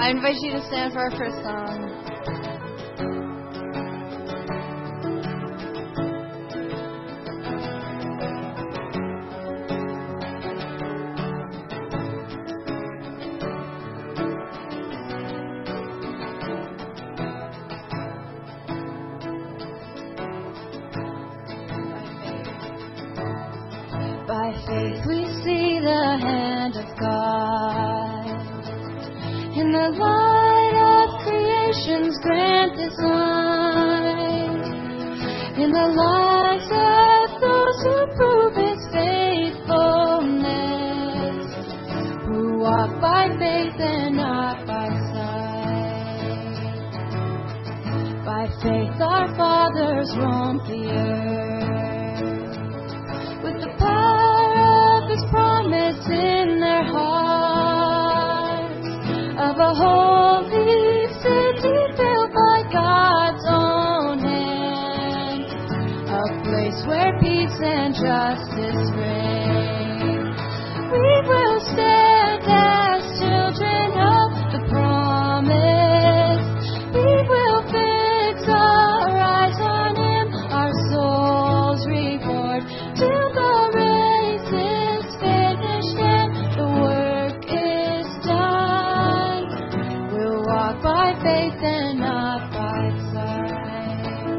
I invite you to stand for our first song. By faith we see the hand of God in the light of creation's grand design, in the lives of those who prove His faithfulness, who walk by faith and not by sight. By faith our fathers roamed the earth with the power of His promise in their hearts, of a holy city built by God's own hand, a place where peace and justice reign. We will stand as children of the promise. We will fix our eyes on Him, our souls reward, till the race is finished and the work is done. We'll walk by faith and not by sight.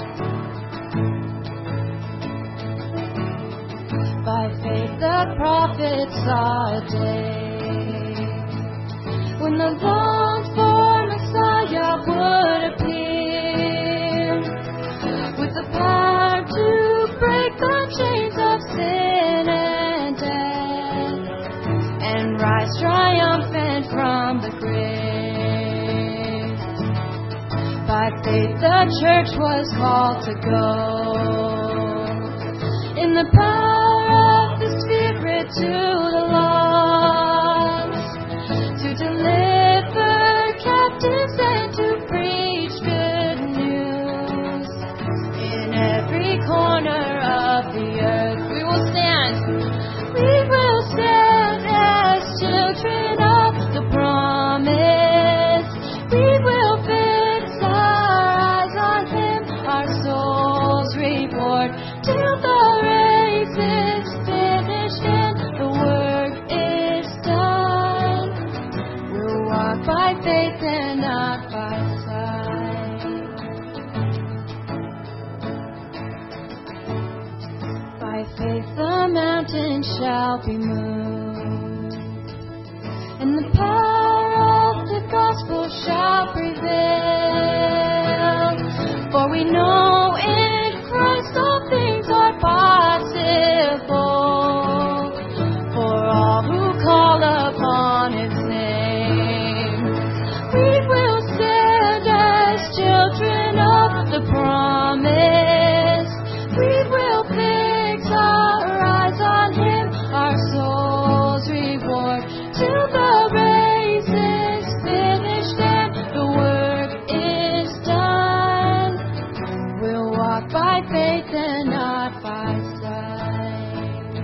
By faith the prophets saw a day when the longed-for Messiah would appear, with the power to break the chains of sin and death, and rise triumphant from the grave. By faith the church was called to go in the power of the Spirit to the lost, to deliver captives and to preach good news in every corner of the earth. We will stand as children of the promise. We will fix our eyes on Him, our souls reward, till the race is finished and the work is done. We'll walk by faith and not by sight. By faith the mountain shall be moved, and the power of the gospel shall prevail. For we know in Christ all things are possible, for all who call upon His name. We will stand as children of the promise. We will fix our eyes on Him, our souls reward, till the race is finished and the work is done. We'll walk by faith and not by sight.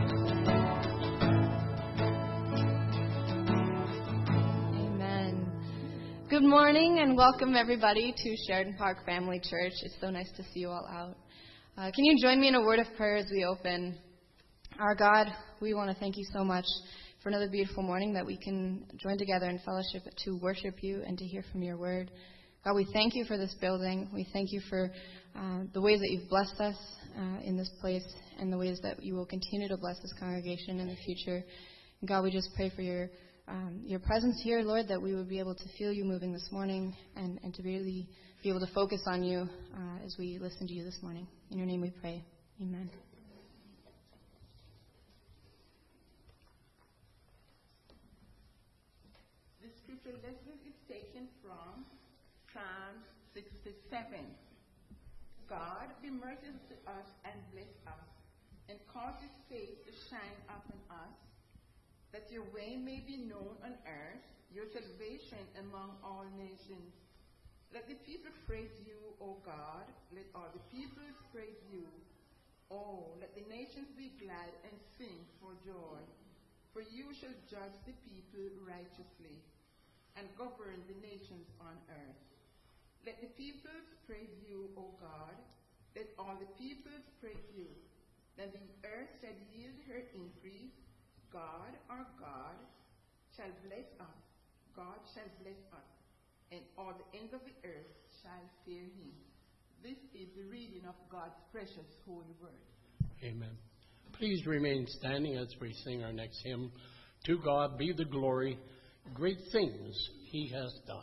Amen. Good morning and welcome everybody to Sheridan Park Family Church. It's so nice to see you all out. Can you join me in a word of prayer as we open? Our God, we want to thank you so much for another beautiful morning that we can join together in fellowship to worship you and to hear from your word. God, we thank you for this building. We thank you for the ways that you've blessed us in this place and the ways that you will continue to bless this congregation in the future. And God, we just pray for your presence here, Lord, that we would be able to feel you moving this morning and to really be able to focus on you as we listen to you this morning. In your name we pray. Amen. The scripture lesson is taken from Psalm 67. God be merciful to us and bless us, and cause His face to shine upon us, that your way may be known on earth, your salvation among all nations. Let the people praise you, O God. Let all the peoples praise you. Oh, let the nations be glad and sing for joy. For you shall judge the people righteously. and govern the nations on earth. Let the peoples praise you, O God. Let all the peoples praise you. Then the earth shall yield her increase. God, our God, shall bless us. God shall bless us, and all the ends of the earth shall fear him. This is the reading of God's precious holy word. Amen. Please remain standing as we sing our next hymn. To God be the glory, great things he has done.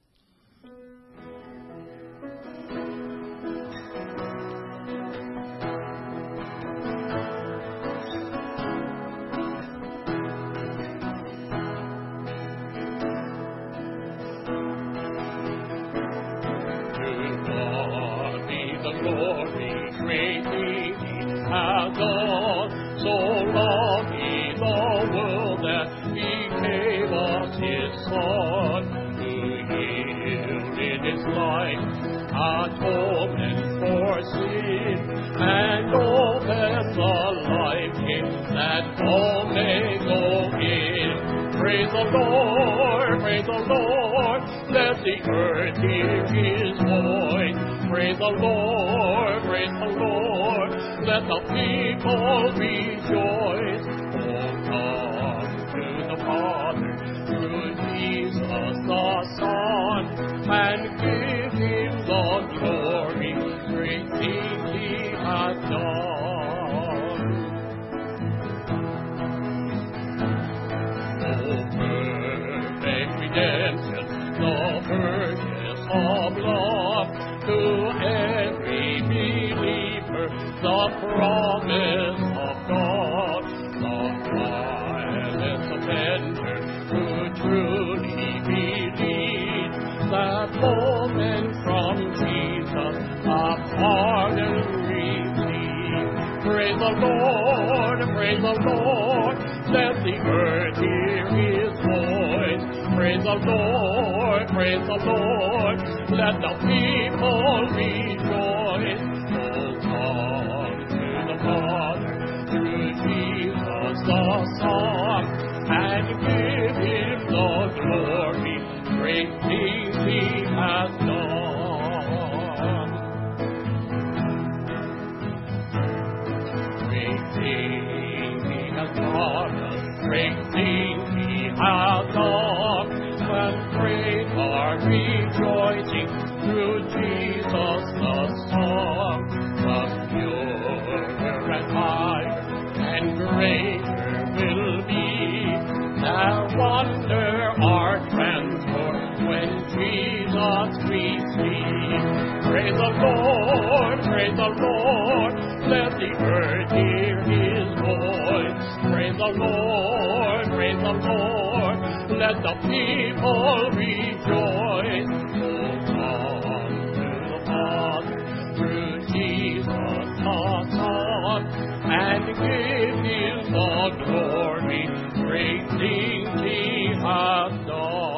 Glory, great things he has done. So lovely the world that he gave us his Son, who yielded his life, atonement for sin, and opened the life gate that all may go in. Praise the Lord, praise the Lord, let the earth hear his voice. Praise the Lord, let the people rejoice. Oh, come to the Father through Jesus the Son, and give him the glory, great things he has done. Oh, perfect redemption, the purchase of love, to every believer, the promise of God, the violence offender who truly believes that moment from Jesus a pardon receive. Praise the Lord, let the earth hear his voice. Praise the Lord, let the people rejoice. Oh, come to the Father through Jesus the Son, and give him the glory, great things he has done. Great things he has done, great things he has done. And great our rejoicing through Jesus the Son. The purer and higher and greater will be the wonder our transport when Jesus we see. Praise the Lord, let the earth hear his voice. Praise the Lord, let the people rejoice. Oh, come to the Father through Jesus the Son, and give him the glory, great things he has done.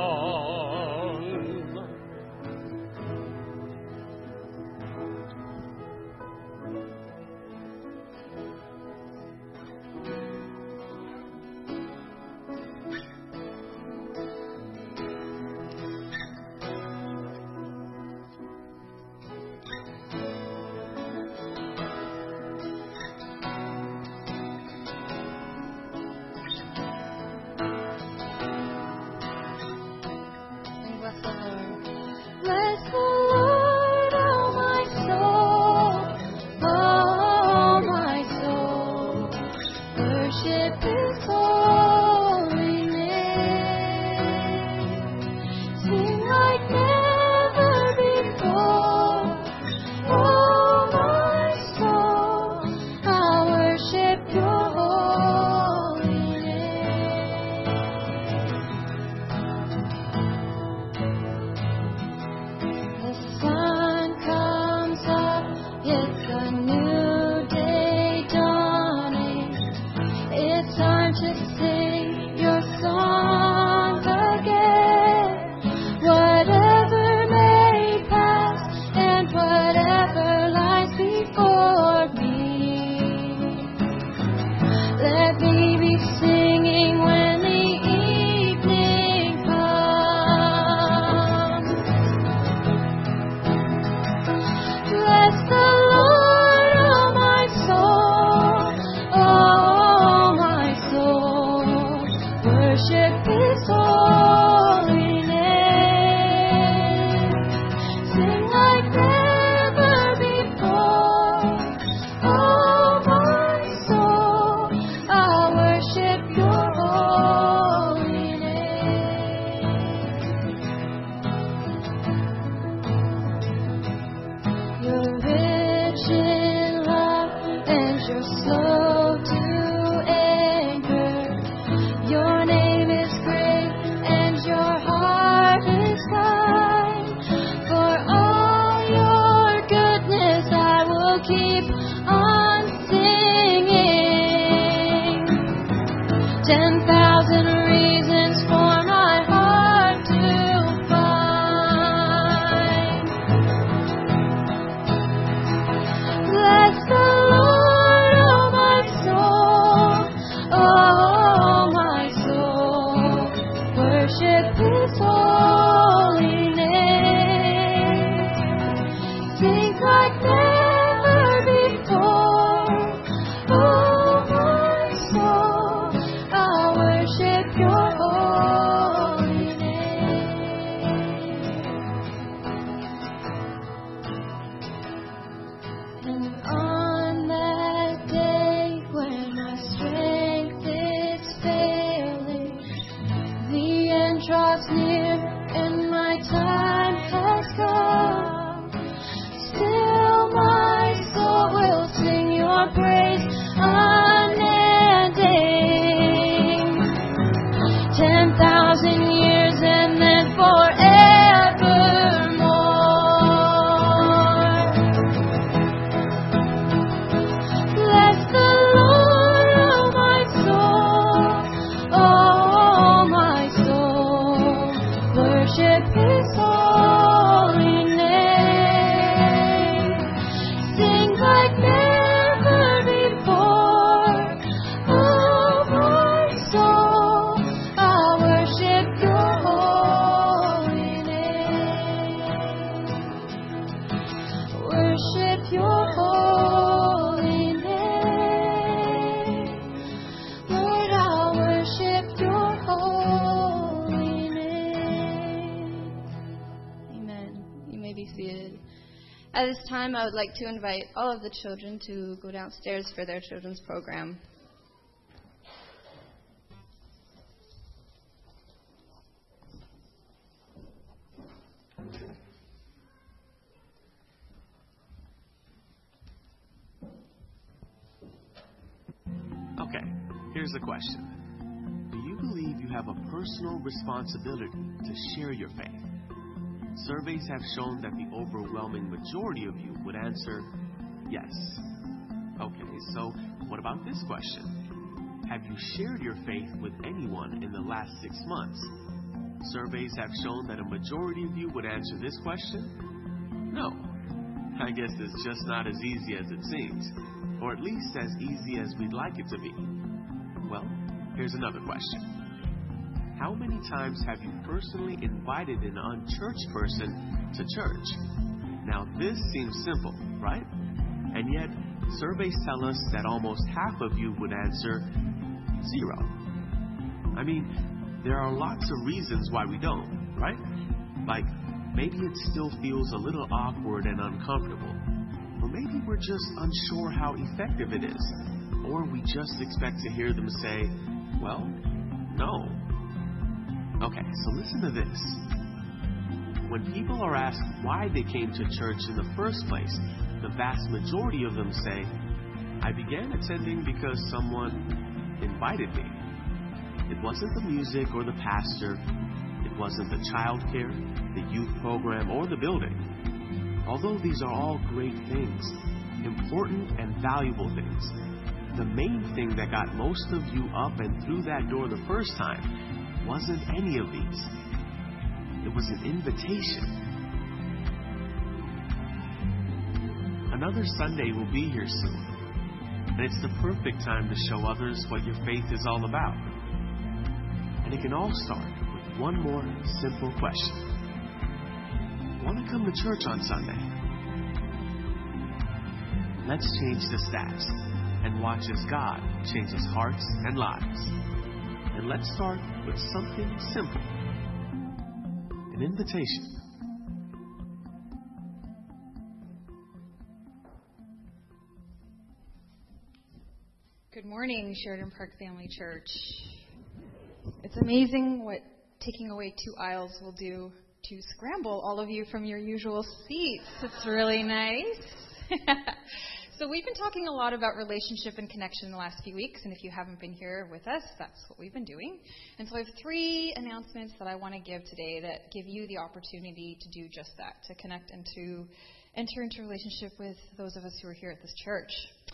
Just 10,000 reasons for my heart to find. Bless the Lord, oh my soul, oh my soul. Worship His holy name. Sing like never before, oh my soul. I'll worship Your holy name. And on that day when my strength is failing, the end draws near and my time has come, still my soul will sing Your praise unending. 10,000 years and then forevermore. Bless the Lord, oh my soul, oh my soul. Worship His holy name. Sing like never before, oh my soul. I'll worship Your holy name. Worship Your holy name. Lord, I'll worship Your holy name. Amen. You may be seated. At this time, I would like to invite all of the children to go downstairs for their children's program. Okay, here's the question. Do you believe you have a personal responsibility to share your faith? Surveys have shown that the overwhelming majority of you would answer yes. Okay, so what about this question? Have you shared your faith with anyone in the last 6 months? Surveys have shown that a majority of you would answer this question. No. I guess it's just not as easy as it seems, or at least as easy as we'd like it to be. Well, here's another question. How many times have you personally invited an unchurched person to church? Now, this seems simple, right? And yet, surveys tell us that almost half of you would answer 0. I mean, there are lots of reasons why we don't, right? Like, maybe it still feels a little awkward and uncomfortable. Or maybe we're just unsure how effective it is. Or we just expect to hear them say, well, no. Okay, so listen to this. When people are asked why they came to church in the first place, the vast majority of them say, I began attending because someone invited me. It wasn't the music or the pastor. It wasn't the childcare, the youth program, or the building. Although these are all great things, important and valuable things, the main thing that got most of you up and through that door the first time wasn't any of these. It was an invitation. Another Sunday will be here soon, and it's the perfect time to show others what your faith is all about. And it can all start with one more simple question. Want to come to church on Sunday? Let's change the stats and watch as God changes hearts and lives. And let's start with something simple. An invitation. Good morning, Sheridan Park Family Church. It's amazing what taking away 2 aisles will do to scramble all of you from your usual seats. It's really nice. So we've been talking a lot about relationship and connection in the last few weeks, and if you haven't been here with us, that's what we've been doing. And so I have 3 announcements that I want to give today that give you the opportunity to do just that, to connect and to enter into a relationship with those of us who are here at this church.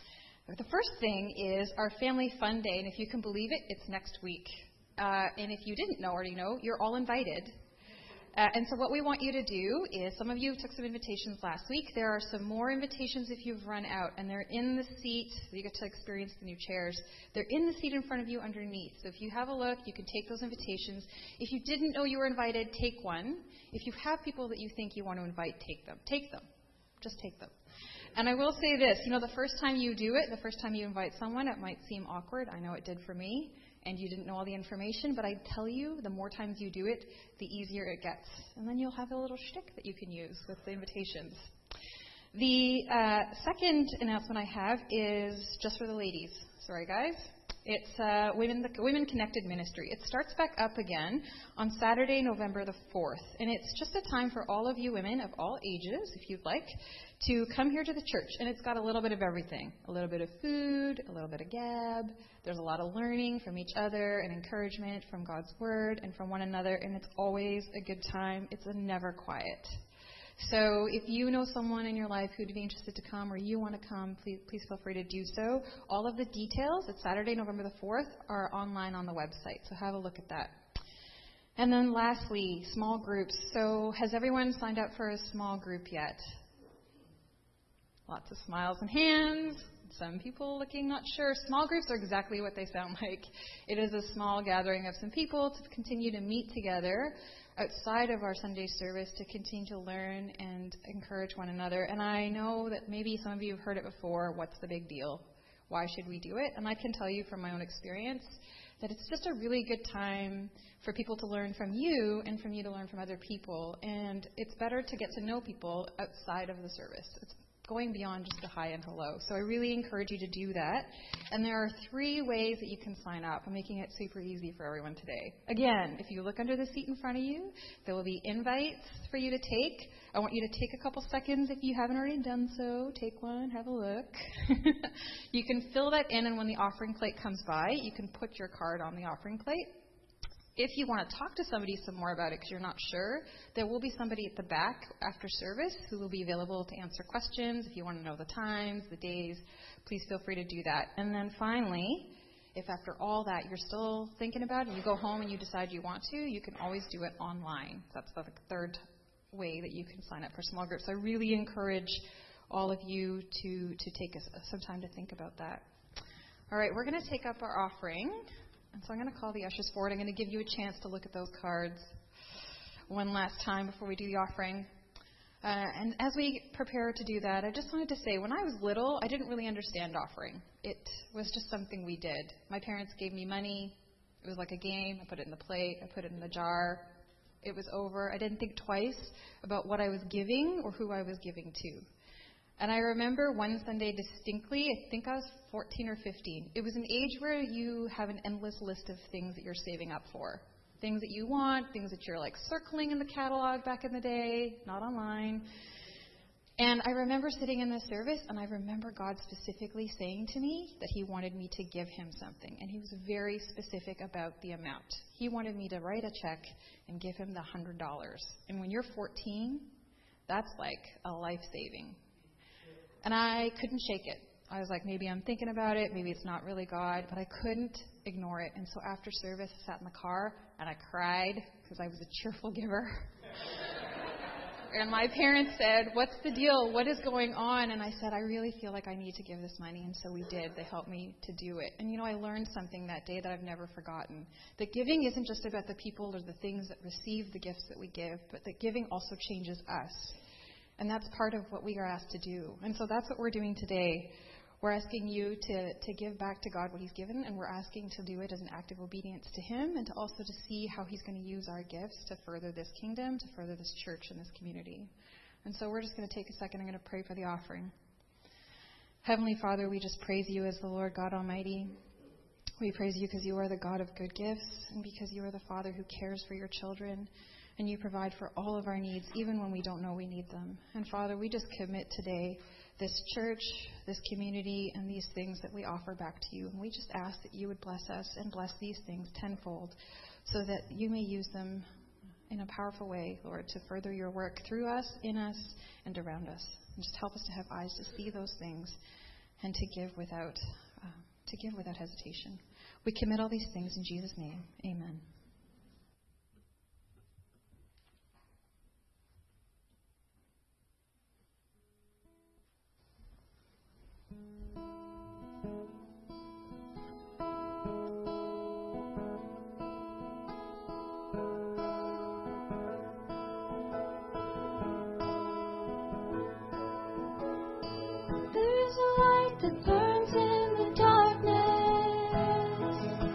The first thing is our Family Fun Day, and if you can believe it, it's next week. And if you didn't already know, you're all invited. And so what we want you to do is, some of you took some invitations last week. There are some more invitations if you've run out, and they're in the seat. You get to experience the new chairs. They're in the seat in front of you underneath. So if you have a look, you can take those invitations. If you didn't know you were invited, take one. If you have people that you think you want to invite, take them. Take them. Just take them. And I will say this, the first time you do it, the first time you invite someone, it might seem awkward. I know it did for me. And you didn't know all the information, but I tell you, the more times you do it, the easier it gets. And then you'll have a little shtick that you can use with the invitations. The second announcement I have is just for the ladies. Sorry, guys. It's the Women Connected Ministry. It starts back up again on Saturday, November the 4th. And it's just a time for all of you women of all ages, if you'd like, to come here to the church. And it's got a little bit of everything. A little bit of food, a little bit of gab. There's a lot of learning from each other and encouragement from God's Word and from one another. And it's always a good time. It's never quiet. So if you know someone in your life who'd be interested to come or you want to come, please feel free to do so. All of the details, it's Saturday, November the 4th, are online on the website. So have a look at that. And then lastly, small groups. So has everyone signed up for a small group yet? Lots of smiles and hands. Some people looking not sure. Small groups are exactly what they sound like. It is a small gathering of some people to continue to meet together outside of our Sunday service to continue to learn and encourage one another. And I know that maybe some of you have heard it before. What's the big deal? Why should we do it? And I can tell you from my own experience that it's just a really good time for people to learn from you and from you to learn from other people. And it's better to get to know people outside of the service. It's going beyond just a hi and hello. So I really encourage you to do that. And there are 3 ways that you can sign up. I'm making it super easy for everyone today. Again, if you look under the seat in front of you, there will be invites for you to take. I want you to take a couple seconds if you haven't already done so. Take one, have a look. You can fill that in, and when the offering plate comes by, you can put your card on the offering plate. If you want to talk to somebody some more about it because you're not sure, there will be somebody at the back after service who will be available to answer questions. If you want to know the times, the days, please feel free to do that. And then finally, if after all that you're still thinking about it, you go home and you decide you want to, you can always do it online. That's the third way that you can sign up for small groups. I really encourage all of you to take some time to think about that. All right, we're going to take up our offering. And so I'm going to call the ushers forward. I'm going to give you a chance to look at those cards one last time before we do the offering. And as we prepare to do that, I just wanted to say, when I was little, I didn't really understand offering. It was just something we did. My parents gave me money. It was like a game. I put it in the plate. I put it in the jar. It was over. I didn't think twice about what I was giving or who I was giving to. And I remember one Sunday distinctly, I think I was 14 or 15. It was an age where you have an endless list of things that you're saving up for. Things that you want, things that you're like circling in the catalog back in the day, not online. And I remember sitting in the service, and I remember God specifically saying to me that He wanted me to give Him something. And He was very specific about the amount. He wanted me to write a check and give Him the $100. And when you're 14, that's like a life-saving. And I couldn't shake it. I was like, maybe I'm thinking about it. Maybe it's not really God. But I couldn't ignore it. And so after service, I sat in the car and I cried because I was a cheerful giver. And my parents said, what's the deal? What is going on? And I said, I really feel like I need to give this money. And so we did. They helped me to do it. And, I learned something that day that I've never forgotten. That giving isn't just about the people or the things that receive the gifts that we give, but that giving also changes us. And that's part of what we are asked to do. And so that's what we're doing today. We're asking you to give back to God what He's given, and we're asking to do it as an act of obedience to Him, and to also to see how He's going to use our gifts to further this kingdom, to further this church and this community. And so we're just going to take a second. I'm going to pray for the offering. Heavenly Father, we just praise You as the Lord God Almighty. We praise You because You are the God of good gifts, and because You are the Father who cares for Your children. And You provide for all of our needs, even when we don't know we need them. And Father, we just commit today this church, this community, and these things that we offer back to You. And we just ask that You would bless us and bless these things tenfold, so that You may use them in a powerful way, Lord, to further Your work through us, in us, and around us. And just help us to have eyes to see those things and to give without hesitation. We commit all these things in Jesus' name. Amen. There's a light that burns in the darkness.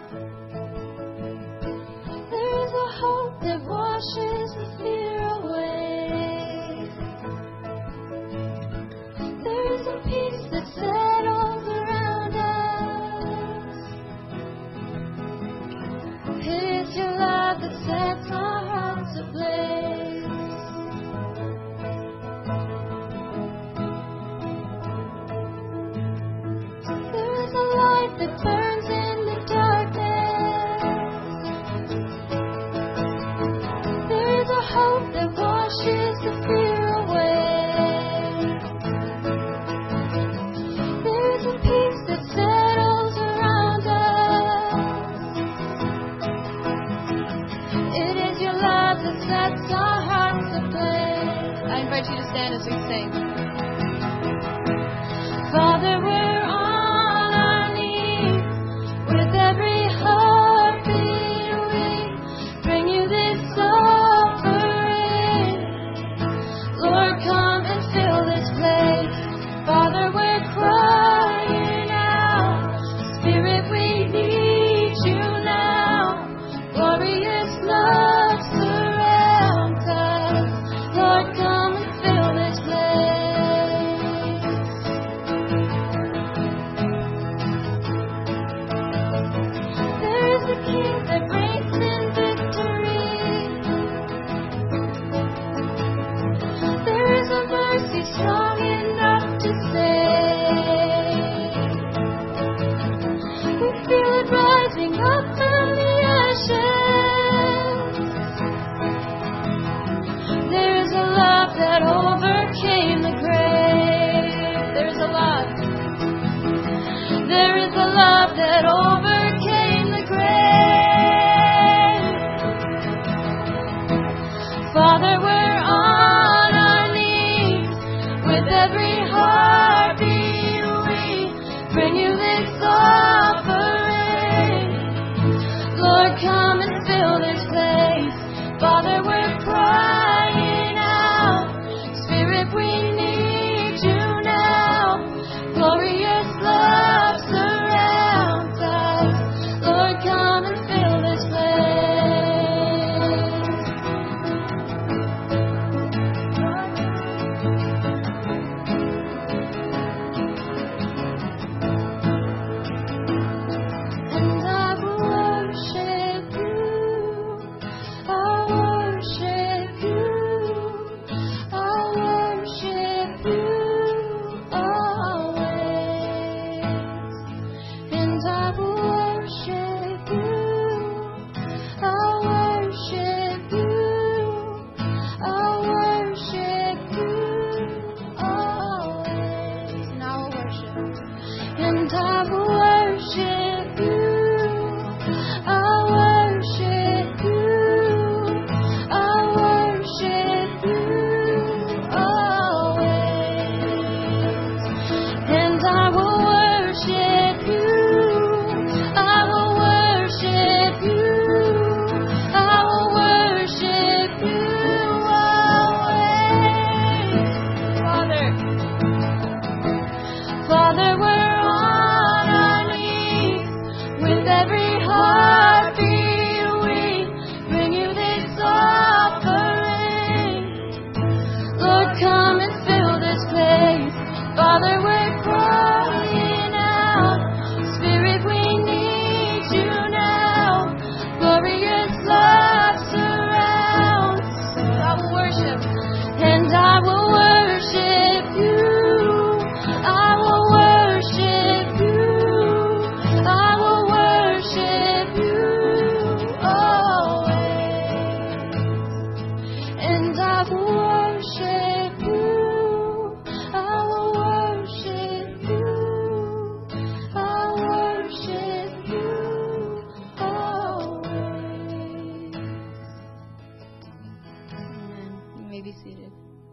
There is a hope that washes the fear away. There is a peace that settles around us. It is your love that sets our hearts ablaze. That burns in the darkness. There is a hope that washes the fear away. There is a peace that settles around us. It is your love that sets our hearts ablaze. I invite you to stand as we sing. Father, we're every heartbeat we bring you this offering. Lord, come and fill this place. Father, we're crying out. Spirit, we need you now. Glorious love surrounds us. Lord, come and fill this place. The King that reigns in victory. There is a mercy strong enough to save. We feel it rising up from the ashes. There is a love that overcame the grave. There is a love. There is a love that overcame the grave. Father, we're on our knees. With every heartbeat we bring you this offering. Lord, come and fill this place. Father, we're crying out. Spirit, we need you now. Glorious love surrounds us. Lord, come and fill this And I will worship you. I worship be seated.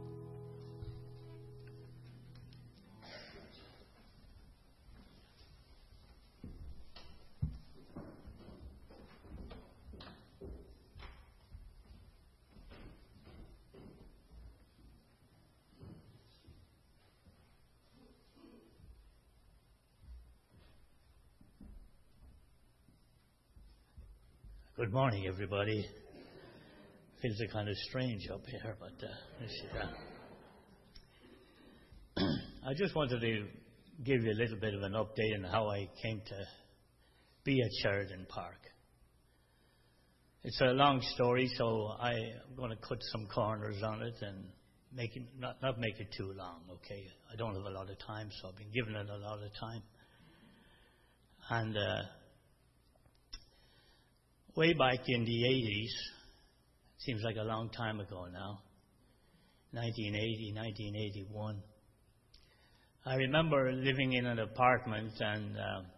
Good morning, everybody. Feels kind of strange up here, but I just wanted to give you a little bit of an update on how I came to be at Sheridan Park. It's a long story, so I'm going to cut some corners on it and make it not make it too long. Okay, I don't have a lot of time, so I've been giving it a lot of time. And way back in the 80s, seems like a long time ago now, 1980, 1981, I remember living in an apartment, and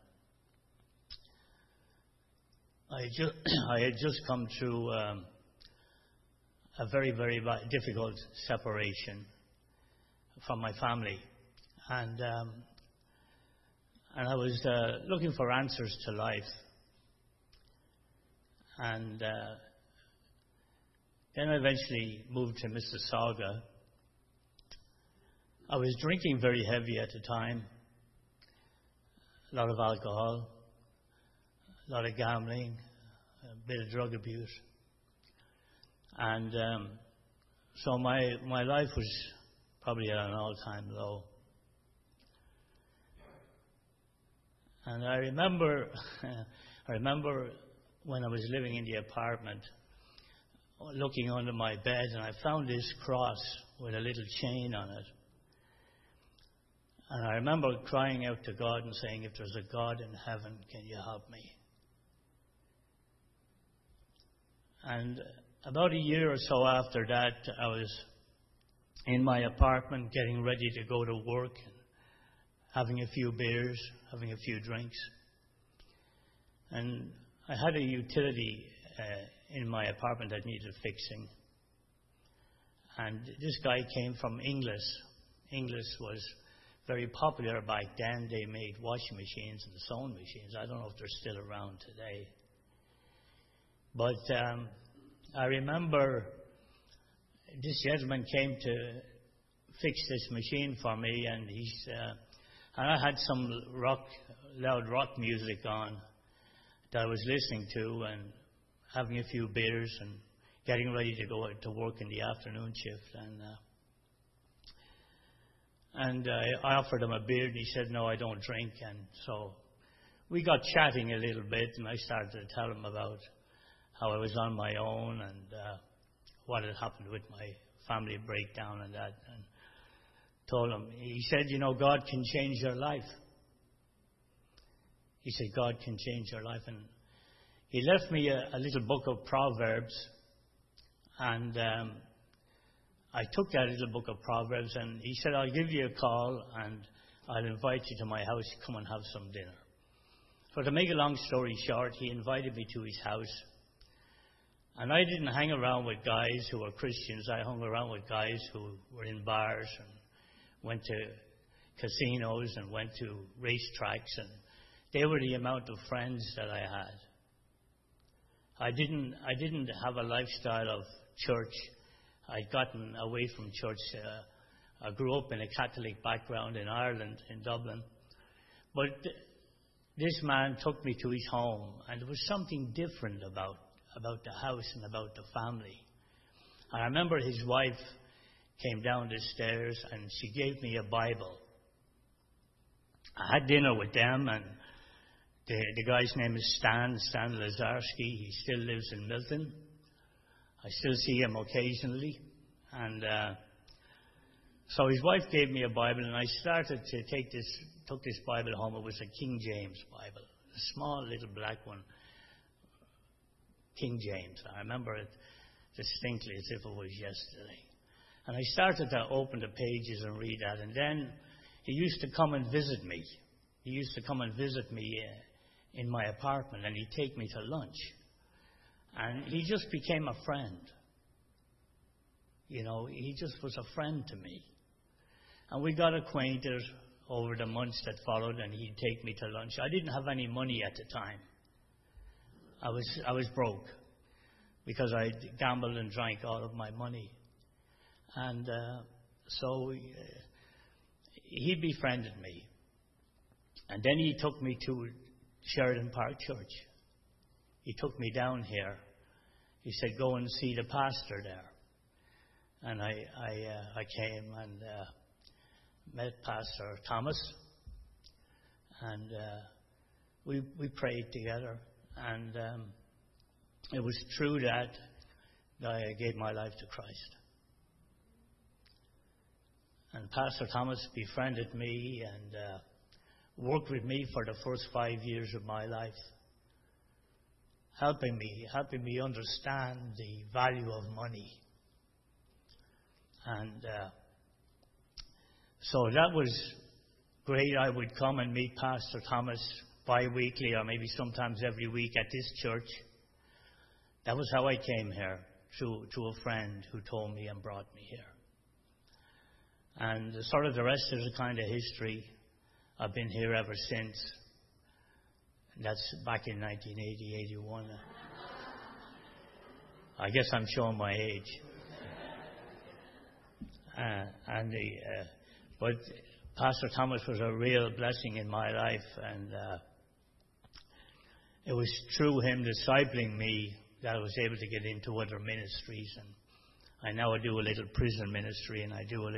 I had just come through a very, very difficult separation from my family, and I was looking for answers to life. And then I eventually moved to Mississauga. I was drinking very heavy at the time, a lot of alcohol, a lot of gambling, a bit of drug abuse. And so my life was probably at an all-time low. And I remember when I was living in the apartment, looking under my bed, and I found this cross with a little chain on it. And I remember crying out to God and saying, if there's a God in heaven, can you help me? And about a year or so after that, I was in my apartment getting ready to go to work, having a few beers, having a few drinks. And I had a utility in my apartment that needed fixing. And this guy came from Inglis. Inglis was very popular back then. They made washing machines and sewing machines. I don't know if they're still around today. But I remember this gentleman came to fix this machine for me, and and I had some loud rock music on that I was listening to, and having a few beers and getting ready to go to work in the afternoon shift. And I offered him a beer, and he said, no, I don't drink. And so we got chatting a little bit, and I started to tell him about how I was on my own and what had happened with my family breakdown and that. And told him, he said, God can change your life. He said, God can change your life. And he left me a little book of Proverbs. And I took that little book of Proverbs, and he said, I'll give you a call, and I'll invite you to my house to come and have some dinner. So to make a long story short, he invited me to his house. And I didn't hang around with guys who were Christians. I hung around with guys who were in bars and went to casinos and went to racetracks, and they were the amount of friends that I had. I didn't have a lifestyle of church. I'd gotten away from church. I grew up in a Catholic background in Ireland, in Dublin. But this man took me to his home, and there was something different about the house and about the family. I remember his wife came down the stairs, and she gave me a Bible. I had dinner with them, and the guy's name is Stan Lazarski. He still lives in Milton. I still see him occasionally. And so his wife gave me a Bible, and I started to took this Bible home. It was a King James Bible, a small little black one. King James. I remember it distinctly as if it was yesterday. And I started to open the pages and read that. And then he used to come and visit me. He used to come and visit me in my apartment, and he'd take me to lunch. And he just became a friend. he just was a friend to me. And we got acquainted over the months that followed, and he'd take me to lunch. I didn't have any money at the time. I was broke because I gambled and drank all of my money. And so he befriended me. And then he took me to Sheridan Park Church. He took me down here. He said, go and see the pastor there. And I came and met Pastor Thomas. And we prayed together. And it was through that I gave my life to Christ. And Pastor Thomas befriended me and worked with me for the first 5 years of my life, helping me understand the value of money. And so that was great. I would come and meet Pastor Thomas bi-weekly or maybe sometimes every week at this church. That was how I came here, through a friend who told me and brought me here. And sort of the rest is a kind of history. I've been here ever since. That's back in 1980, 81. I guess I'm showing my age. But Pastor Thomas was a real blessing in my life, and it was through him discipling me that I was able to get into other ministries. And I now do a little prison ministry, and I do a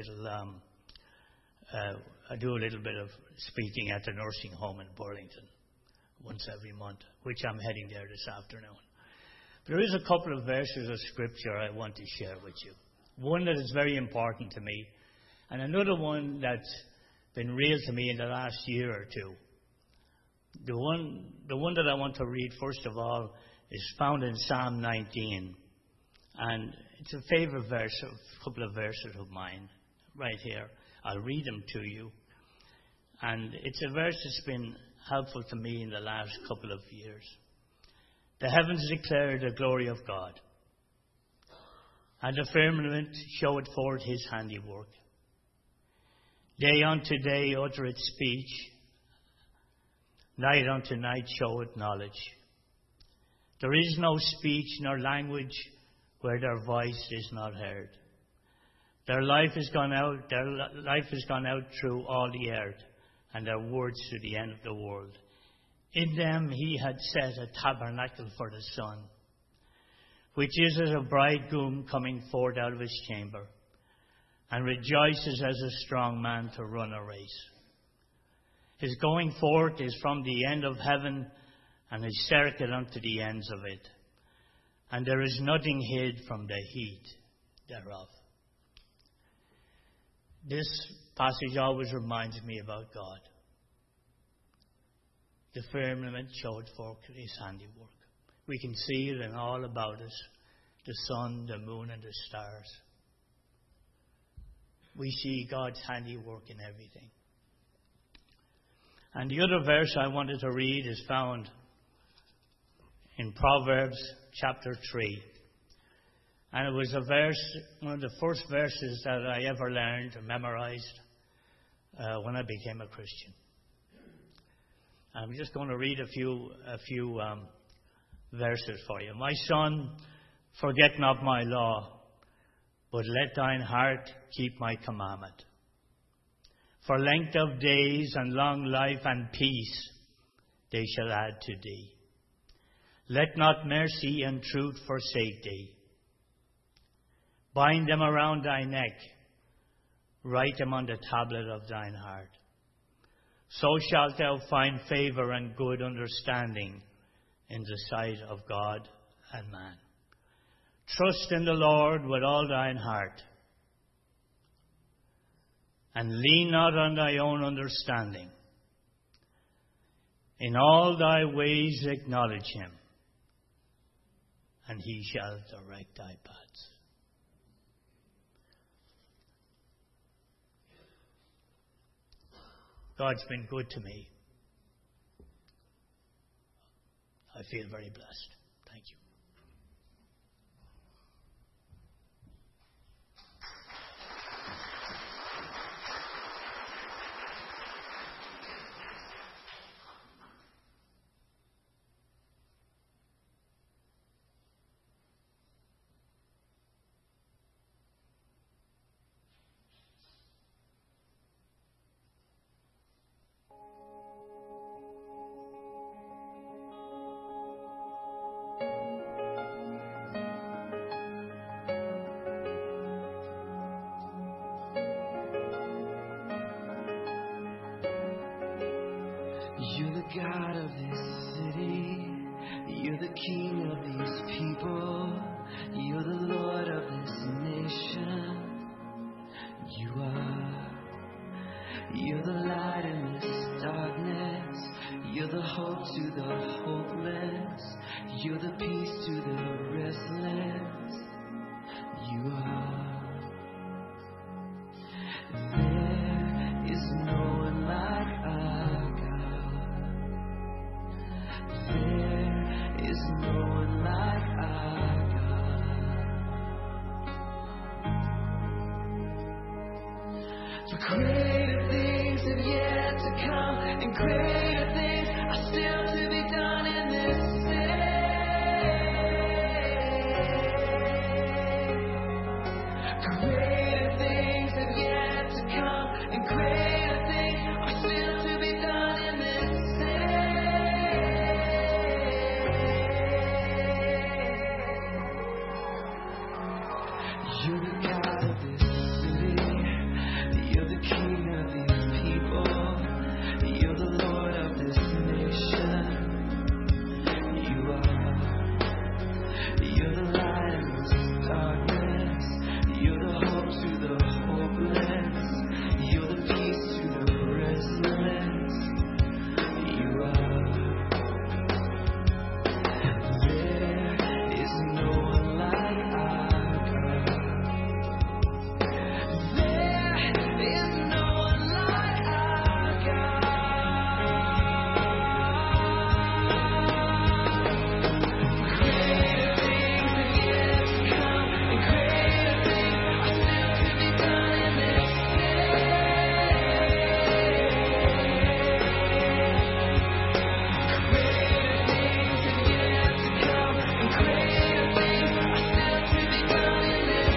little bit of speaking at the nursing home in Burlington once every month, which I'm heading there this afternoon. There is a couple of verses of scripture I want to share with you. One that is very important to me, and another one that's been real to me in the last year or two. The one that I want to read first of all is found in Psalm 19, and it's a favorite verse, a couple of verses of mine right here. I'll read them to you. And it's a verse that's been helpful to me in the last couple of years. The heavens declare the glory of God, and the firmament showeth forth his handiwork. Day unto day uttereth speech, night unto night showeth knowledge. There is no speech nor language where their voice is not heard. Their life has gone out through all the earth, and their words to the end of the world. In them he had set a tabernacle for the sun, which is as a bridegroom coming forth out of his chamber, and rejoices as a strong man to run a race. His going forth is from the end of heaven, and his circuit unto the ends of it. And there is nothing hid from the heat thereof. This passage always reminds me about God. The firmament showed forth his handiwork. We can see it in all about us, the sun, the moon, and the stars. We see God's handiwork in everything. And the other verse I wanted to read is found in Proverbs chapter 3. And it was a verse, one of the first verses that I ever learned or memorized when I became a Christian. I'm just going to read a few verses for you. My son, forget not my law, but let thine heart keep my commandment. For length of days and long life and peace they shall add to thee. Let not mercy and truth forsake thee. Bind them around thy neck. Write them on the tablet of thine heart. So shalt thou find favor and good understanding in the sight of God and man. Trust in the Lord with all thine heart, and lean not on thy own understanding. In all thy ways acknowledge him, and he shall direct thy paths. God's been good to me. I feel very blessed. Thank you. hope to the hopeless. You're the peace to the restless. You are. There is no one like our God. There is no one like our God. For greater things have yet to come, and greater things are still to be done in this city. Greater things have yet to come, and greater things are still to be done in this city. You're the God of this city. You're the King of these people. You're the Lord of this nation. You are. You're the light in this darkness. You're the hope to the hopeless. You're the peace to the restless. You are. There is no one like our God. There is no one like our Greater things have yet to come, and greater things are still to be done in this city. Greater things have yet to come, and greater things are still to be done in this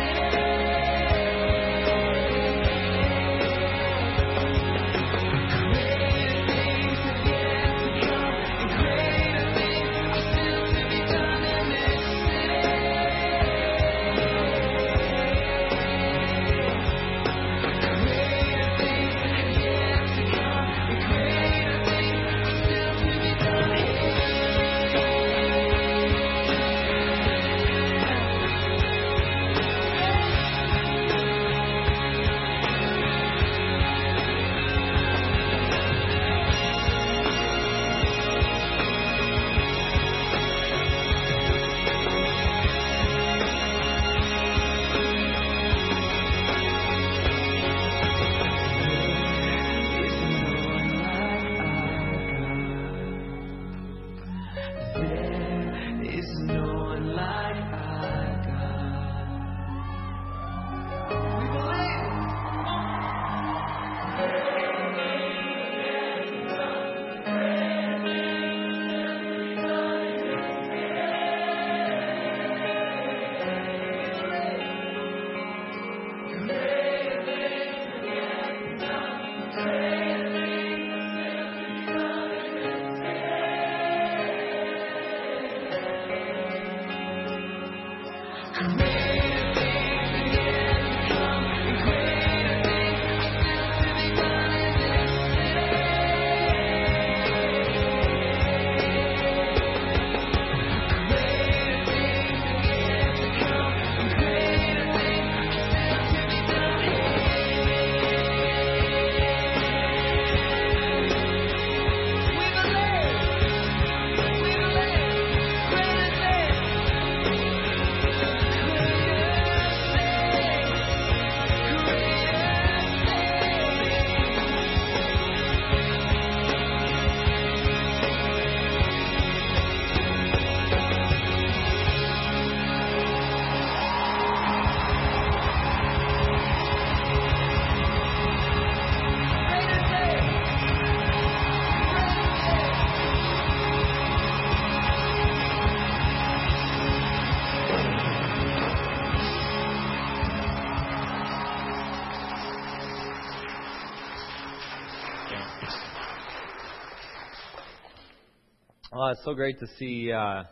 It's so great to see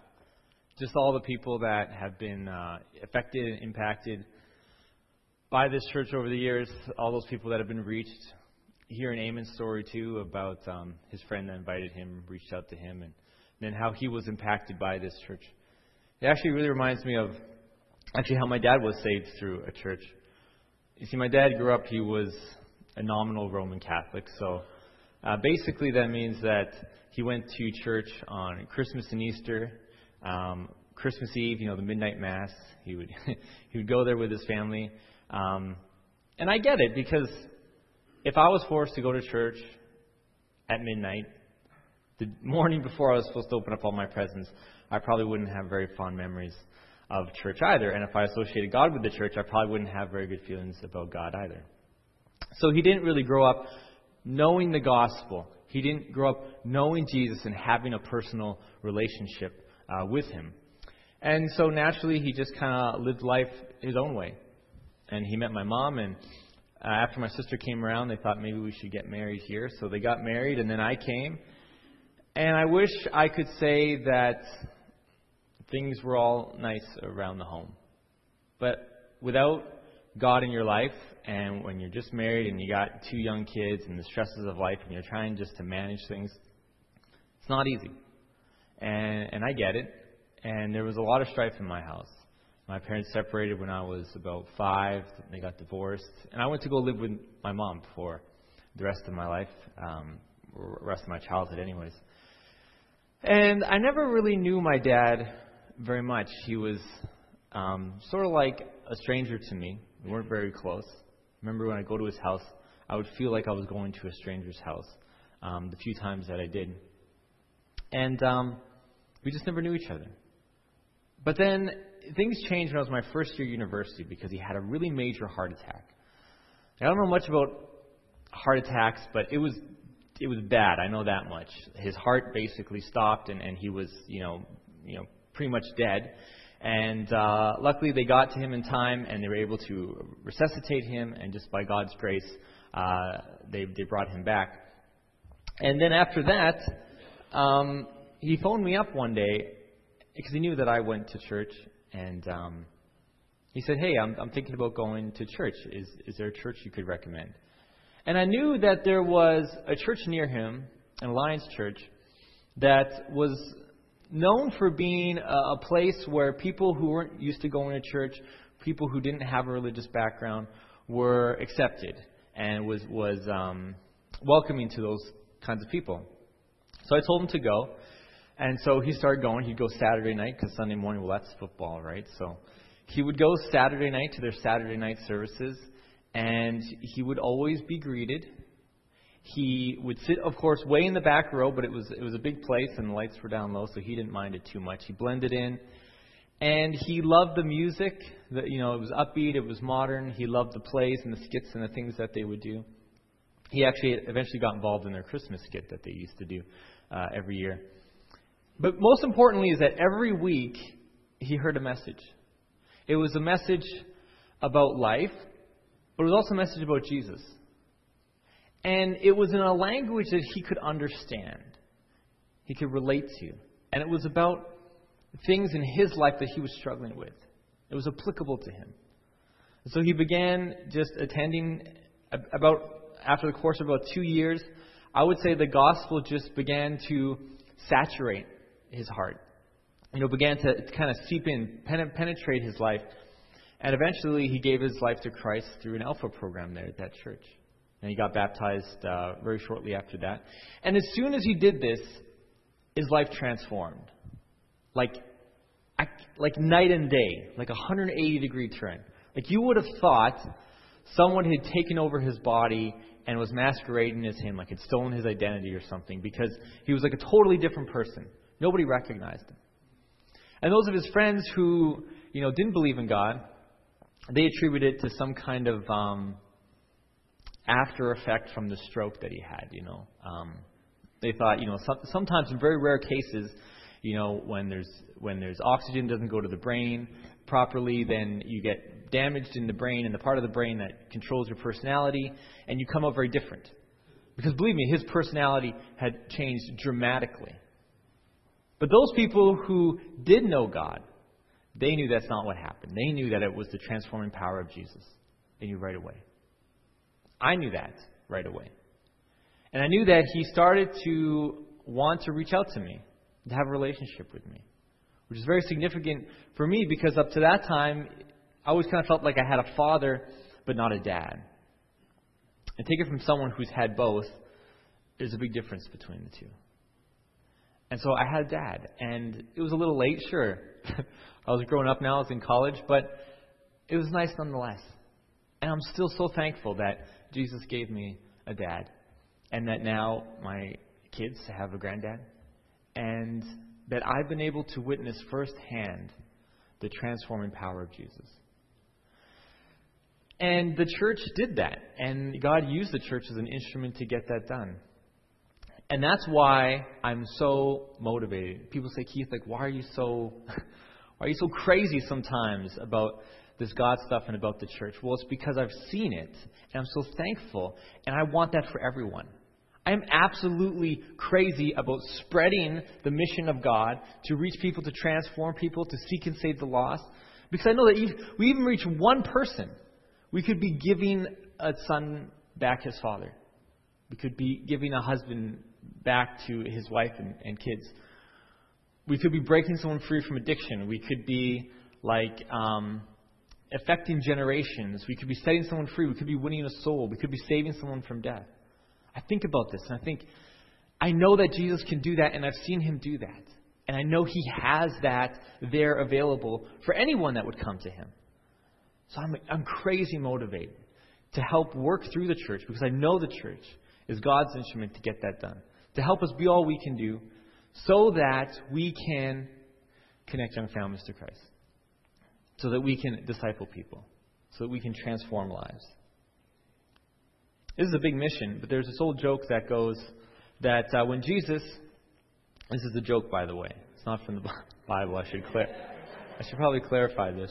just all the people that have been affected and impacted by this church over the years, all those people that have been reached. Hearing Eamon's story, too, about his friend that invited him, reached out to him, and then how he was impacted by this church. It actually really reminds me of how my dad was saved through a church. You see, my dad grew up, he was a nominal Roman Catholic, so basically that means that He went to church on Christmas and Easter, Christmas Eve, the midnight mass. He would go there with his family. And I get it, because if I was forced to go to church at midnight, the morning before I was supposed to open up all my presents, I probably wouldn't have very fond memories of church either. And if I associated God with the church, I probably wouldn't have very good feelings about God either. So he didn't really grow up knowing the gospel. He didn't grow up knowing Jesus and having a personal relationship with him. And so naturally, he just kind of lived life his own way. And he met my mom, and after my sister came around, they thought maybe we should get married here. So they got married, and then I came. And I wish I could say that things were all nice around the home. But without God in your life, and when you're just married and you got 2 young kids and the stresses of life and you're trying just to manage things, it's not easy. And I get it. And there was a lot of strife in my house. My parents separated when I was about 5. They got divorced. And I went to go live with my mom for the rest of my life, or the rest of my childhood anyways. And I never really knew my dad very much. He was sort of like a stranger to me. We weren't very close. I remember when I go to his house, I would feel like I was going to a stranger's house the few times that I did. And we just never knew each other. But then things changed when I was in my first year of university, because he had a really major heart attack. I don't know much about heart attacks, but it was bad. I know that much. His heart basically stopped, and he was pretty much dead. And luckily they got to him in time, and they were able to resuscitate him. And just by God's grace, they brought him back. And then after that, he phoned me up one day, because he knew that I went to church, and he said, "Hey, I'm thinking about going to church. Is there a church you could recommend?" And I knew that there was a church near him, an Alliance Church, that was known for being a place where people who weren't used to going to church, people who didn't have a religious background, were accepted and was welcoming to those kinds of people. So I told him to go. And so he started going. He'd go Saturday night, because Sunday morning, well, that's football, right? So he would go Saturday night to their Saturday night services, and he would always be greeted. He would sit, of course, way in the back row, but it was a big place, and the lights were down low, so he didn't mind it too much. He blended in, and he loved the music. It was upbeat, it was modern. He loved the plays and the skits and the things that they would do. He actually eventually got involved in their Christmas skit that they used to do every year. But most importantly is that every week he heard a message. It was a message about life, but it was also a message about Jesus. And it was in a language that he could understand, he could relate to. And it was about things in his life that he was struggling with. It was applicable to him. And so he began just attending after the course of about 2 years. I would say the gospel just began to saturate his heart. Began to kind of seep in, penetrate his life. And eventually he gave his life to Christ through an Alpha program there at that church. And he got baptized very shortly after that. And as soon as he did this, his life transformed. Like night and day. Like a 180-degree turn. Like you would have thought someone had taken over his body and was masquerading as him, like had stolen his identity or something, because he was like a totally different person. Nobody recognized him. And those of his friends who, didn't believe in God, they attributed it to some kind of after effect from the stroke that he had, They thought, sometimes in very rare cases, when there's oxygen doesn't go to the brain properly, then you get damaged in the brain and the part of the brain that controls your personality, and you come out very different. Because believe me, his personality had changed dramatically. But those people who did know God, they knew that's not what happened. They knew that it was the transforming power of Jesus. They knew right away. I knew that right away. And I knew that he started to want to reach out to me, to have a relationship with me, which is very significant for me, because up to that time, I always kind of felt like I had a father, but not a dad. And take it from someone who's had both, there's a big difference between the two. And so I had a dad. And it was a little late, sure. I was growing up now. I was in college. But it was nice nonetheless. And I'm still so thankful that Jesus gave me a dad. And that now my kids have a granddad. And that I've been able to witness firsthand the transforming power of Jesus. And the church did that. And God used the church as an instrument to get that done. And that's why I'm so motivated. People say, Keith, like, why are you so crazy sometimes about this God stuff and about the church? Well, it's because I've seen it, and I'm so thankful, and I want that for everyone. I am absolutely crazy about spreading the mission of God to reach people, to transform people, to seek and save the lost. Because I know that if we even reach one person, we could be giving a son back his father. We could be giving a husband back to his wife and kids. We could be breaking someone free from addiction. We could be affecting generations. We could be setting someone free. We could be winning a soul. We could be saving someone from death. I think about this and I know that Jesus can do that, and I've seen him do that. And I know he has that there available for anyone that would come to him. So I'm crazy motivated to help work through the church, because I know the church is God's instrument to get that done. To help us be all we can do so that we can connect young families to Christ. So that we can disciple people. So that we can transform lives. This is a big mission, but there's this old joke that goes that when Jesus... This is a joke, by the way. It's not from the Bible. I should probably clarify this.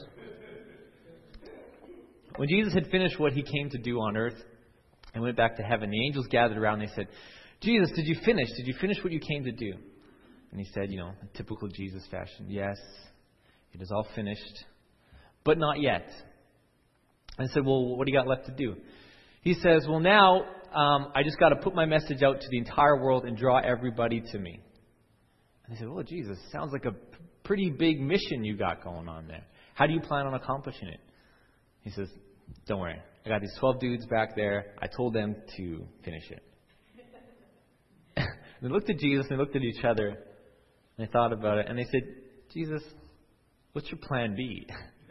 When Jesus had finished what he came to do on earth and went back to heaven, the angels gathered around and they said, Jesus, did you finish? Did you finish what you came to do? And he said, in typical Jesus fashion, yes, it is all finished, but not yet. And I said, well, what do you got left to do? He says, well, now I just got to put my message out to the entire world and draw everybody to me. And I said, well, Jesus, sounds like a pretty big mission you got going on there. How do you plan on accomplishing it? He says, don't worry. I got these 12 dudes back there. I told them to finish it. They looked at Jesus and they looked at each other. And they thought about it. And they said, Jesus, what's your plan B?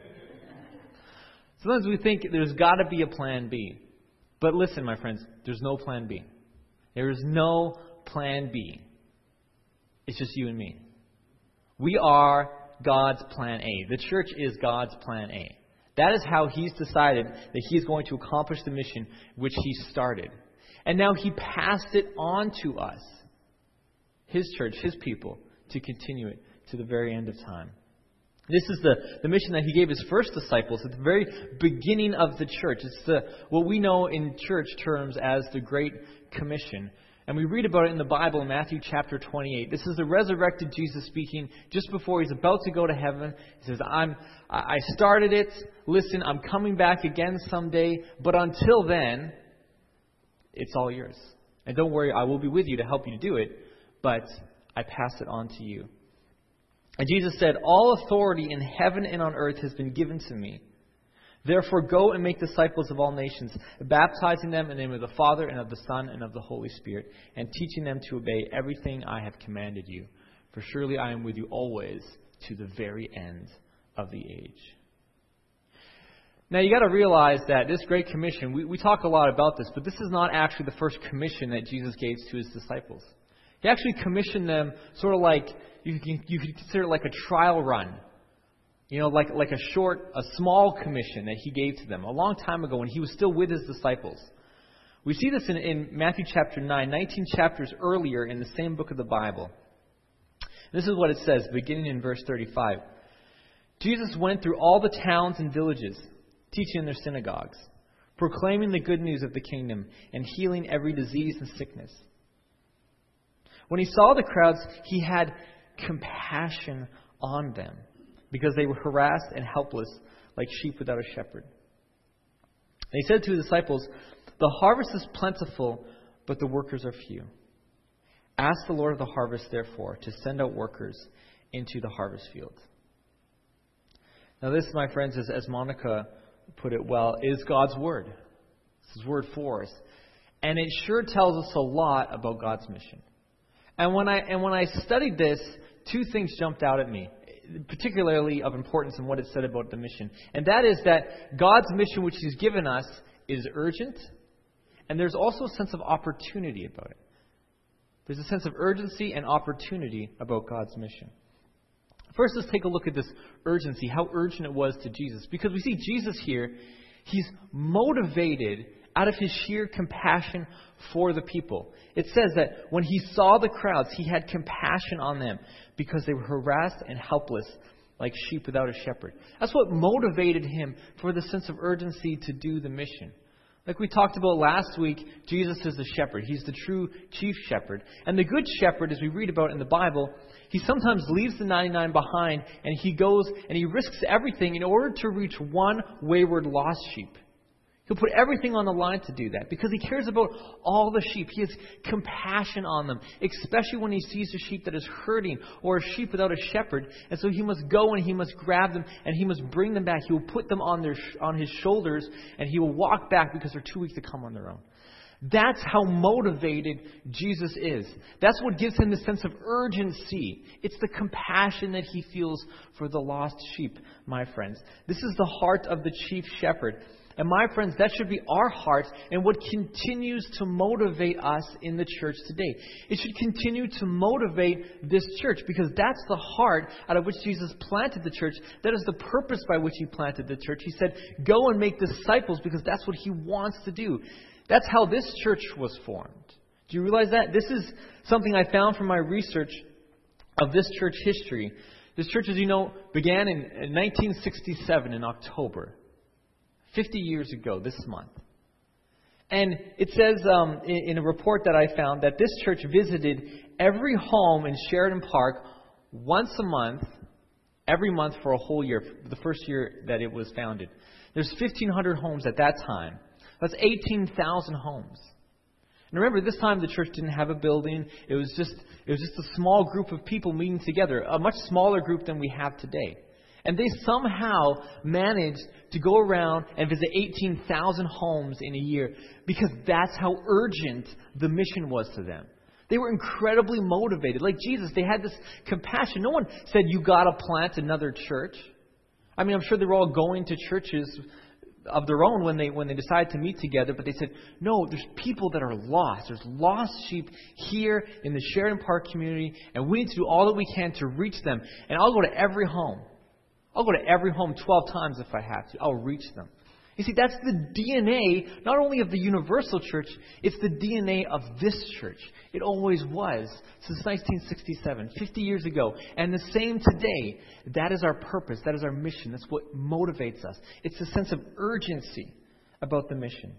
Sometimes we think there's got to be a plan B. But listen, my friends, there's no plan B. There is no plan B. It's just you and me. We are God's plan A. The church is God's plan A. That is how he's decided that he's going to accomplish the mission which he started. And now he passed it on to us, his church, his people, to continue it to the very end of time. This is the mission that he gave his first disciples at the very beginning of the church. It's what we know in church terms as the Great Commission. And we read about it in the Bible in Matthew chapter 28. This is the resurrected Jesus speaking just before he's about to go to heaven. He says, I started it. Listen, I'm coming back again someday. But until then, it's all yours. And don't worry, I will be with you to help you to do it. But I pass it on to you. And Jesus said, all authority in heaven and on earth has been given to me. Therefore, go and make disciples of all nations, baptizing them in the name of the Father and of the Son and of the Holy Spirit, and teaching them to obey everything I have commanded you. For surely I am with you always to the very end of the age. Now, you got to realize that this Great Commission, we talk a lot about this, but this is not actually the first commission that Jesus gave to his disciples. He actually commissioned them sort of like, you could consider it like a trial run. Like a small commission that he gave to them a long time ago when he was still with his disciples. We see this in Matthew chapter 9, 19 chapters earlier in the same book of the Bible. This is what it says, beginning in verse 35. Jesus went through all the towns and villages, teaching in their synagogues, proclaiming the good news of the kingdom, and healing every disease and sickness. When he saw the crowds, he had compassion on them, because they were harassed and helpless like sheep without a shepherd. And he said to his disciples, the harvest is plentiful, but the workers are few. Ask the Lord of the harvest, therefore, to send out workers into the harvest field. Now this, my friends, as Monica put it well, is God's Word. It's His Word for us. And it sure tells us a lot about God's mission. And when I studied this, two things jumped out at me, particularly of importance in what it said about the mission. And that is that God's mission, which He's given us, is urgent, and there's also a sense of opportunity about it. There's a sense of urgency and opportunity about God's mission. First, let's take a look at this urgency, how urgent it was to Jesus. Because we see Jesus here, He's motivated out of His sheer compassion for the people. It says that when He saw the crowds, He had compassion on them because they were harassed and helpless like sheep without a shepherd. That's what motivated Him for the sense of urgency to do the mission. Like we talked about last week, Jesus is the shepherd. He's the true chief shepherd. And the good shepherd, as we read about in the Bible, he sometimes leaves the 99 behind and he goes and he risks everything in order to reach one wayward lost sheep. He'll put everything on the line to do that because He cares about all the sheep. He has compassion on them, especially when He sees a sheep that is hurting or a sheep without a shepherd. And so He must go and He must grab them and He must bring them back. He will put them on His shoulders and He will walk back because they're too weak to come on their own. That's how motivated Jesus is. That's what gives Him the sense of urgency. It's the compassion that He feels for the lost sheep, my friends. This is the heart of the chief shepherd. And my friends, that should be our heart and what continues to motivate us in the church today. It should continue to motivate this church because that's the heart out of which Jesus planted the church. That is the purpose by which He planted the church. He said, go and make disciples because that's what He wants to do. That's how this church was formed. Do you realize that? This is something I found from my research of this church history. This church, as you know, began in 1967 in October. 50 years ago this month. And it says in a report that I found that this church visited every home in Sheridan Park once a month, every month for a whole year, the first year that it was founded. There's 1,500 homes at that time. That's 18,000 homes. And remember, this time the church didn't have a building. It was just a small group of people meeting together, a much smaller group than we have today. And they somehow managed to go around and visit 18,000 homes in a year because that's how urgent the mission was to them. They were incredibly motivated. Like Jesus, they had this compassion. No one said, you got to plant another church. I mean, I'm sure they were all going to churches of their own when they decided to meet together, but they said, no, there's people that are lost. There's lost sheep here in the Sheridan Park community, and we need to do all that we can to reach them. And I'll go to every home. I'll go to every home 12 times if I have to. I'll reach them. You see, that's the DNA, not only of the universal church, it's the DNA of this church. It always was, since 1967, 50 years ago. And the same today. That is our purpose. That is our mission. That's what motivates us. It's a sense of urgency about the mission.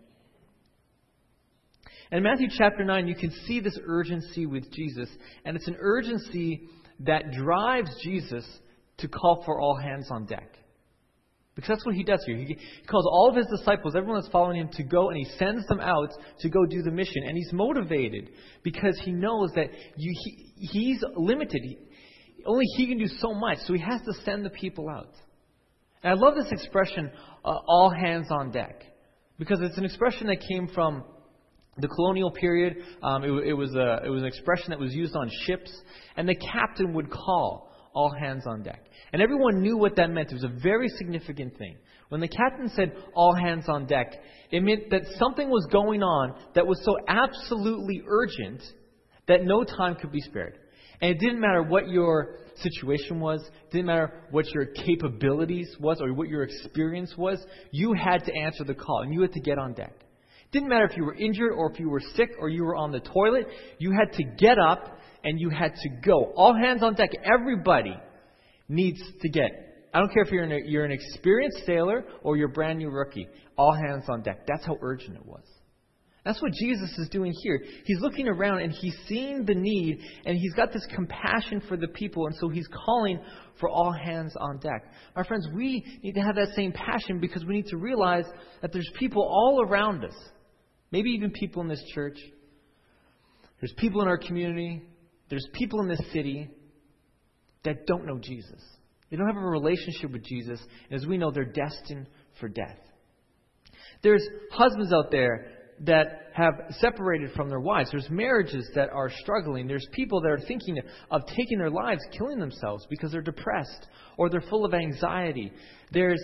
And in Matthew chapter 9, you can see this urgency with Jesus. And it's an urgency that drives Jesus to call for all hands on deck. Because that's what He does here. He calls all of His disciples, everyone that's following Him, to go, and He sends them out to go do the mission. And He's motivated because He knows that He's limited. Only He can do so much, so He has to send the people out. And I love this expression, all hands on deck, because it's an expression that came from the colonial period. It was an expression that was used on ships, and the captain would call all hands on deck. And everyone knew what that meant. It was a very significant thing. When the captain said all hands on deck, it meant that something was going on that was so absolutely urgent that no time could be spared. And it didn't matter what your situation was, it didn't matter what your capabilities was or what your experience was, you had to answer the call and you had to get on deck. It didn't matter if you were injured or if you were sick or you were on the toilet, you had to get up and you had to go. All hands on deck. Everybody needs to get. I don't care if you're an experienced sailor or you're a brand new rookie. All hands on deck. That's how urgent it was. That's what Jesus is doing here. He's looking around and He's seeing the need and He's got this compassion for the people, and so He's calling for all hands on deck. My friends, we need to have that same passion because we need to realize that there's people all around us, maybe even people in this church. There's people in our community. There's people in this city that don't know Jesus. They don't have a relationship with Jesus. And as we know, they're destined for death. There's husbands out there that have separated from their wives. There's marriages that are struggling. There's people that are thinking of taking their lives, killing themselves because they're depressed or they're full of anxiety. There's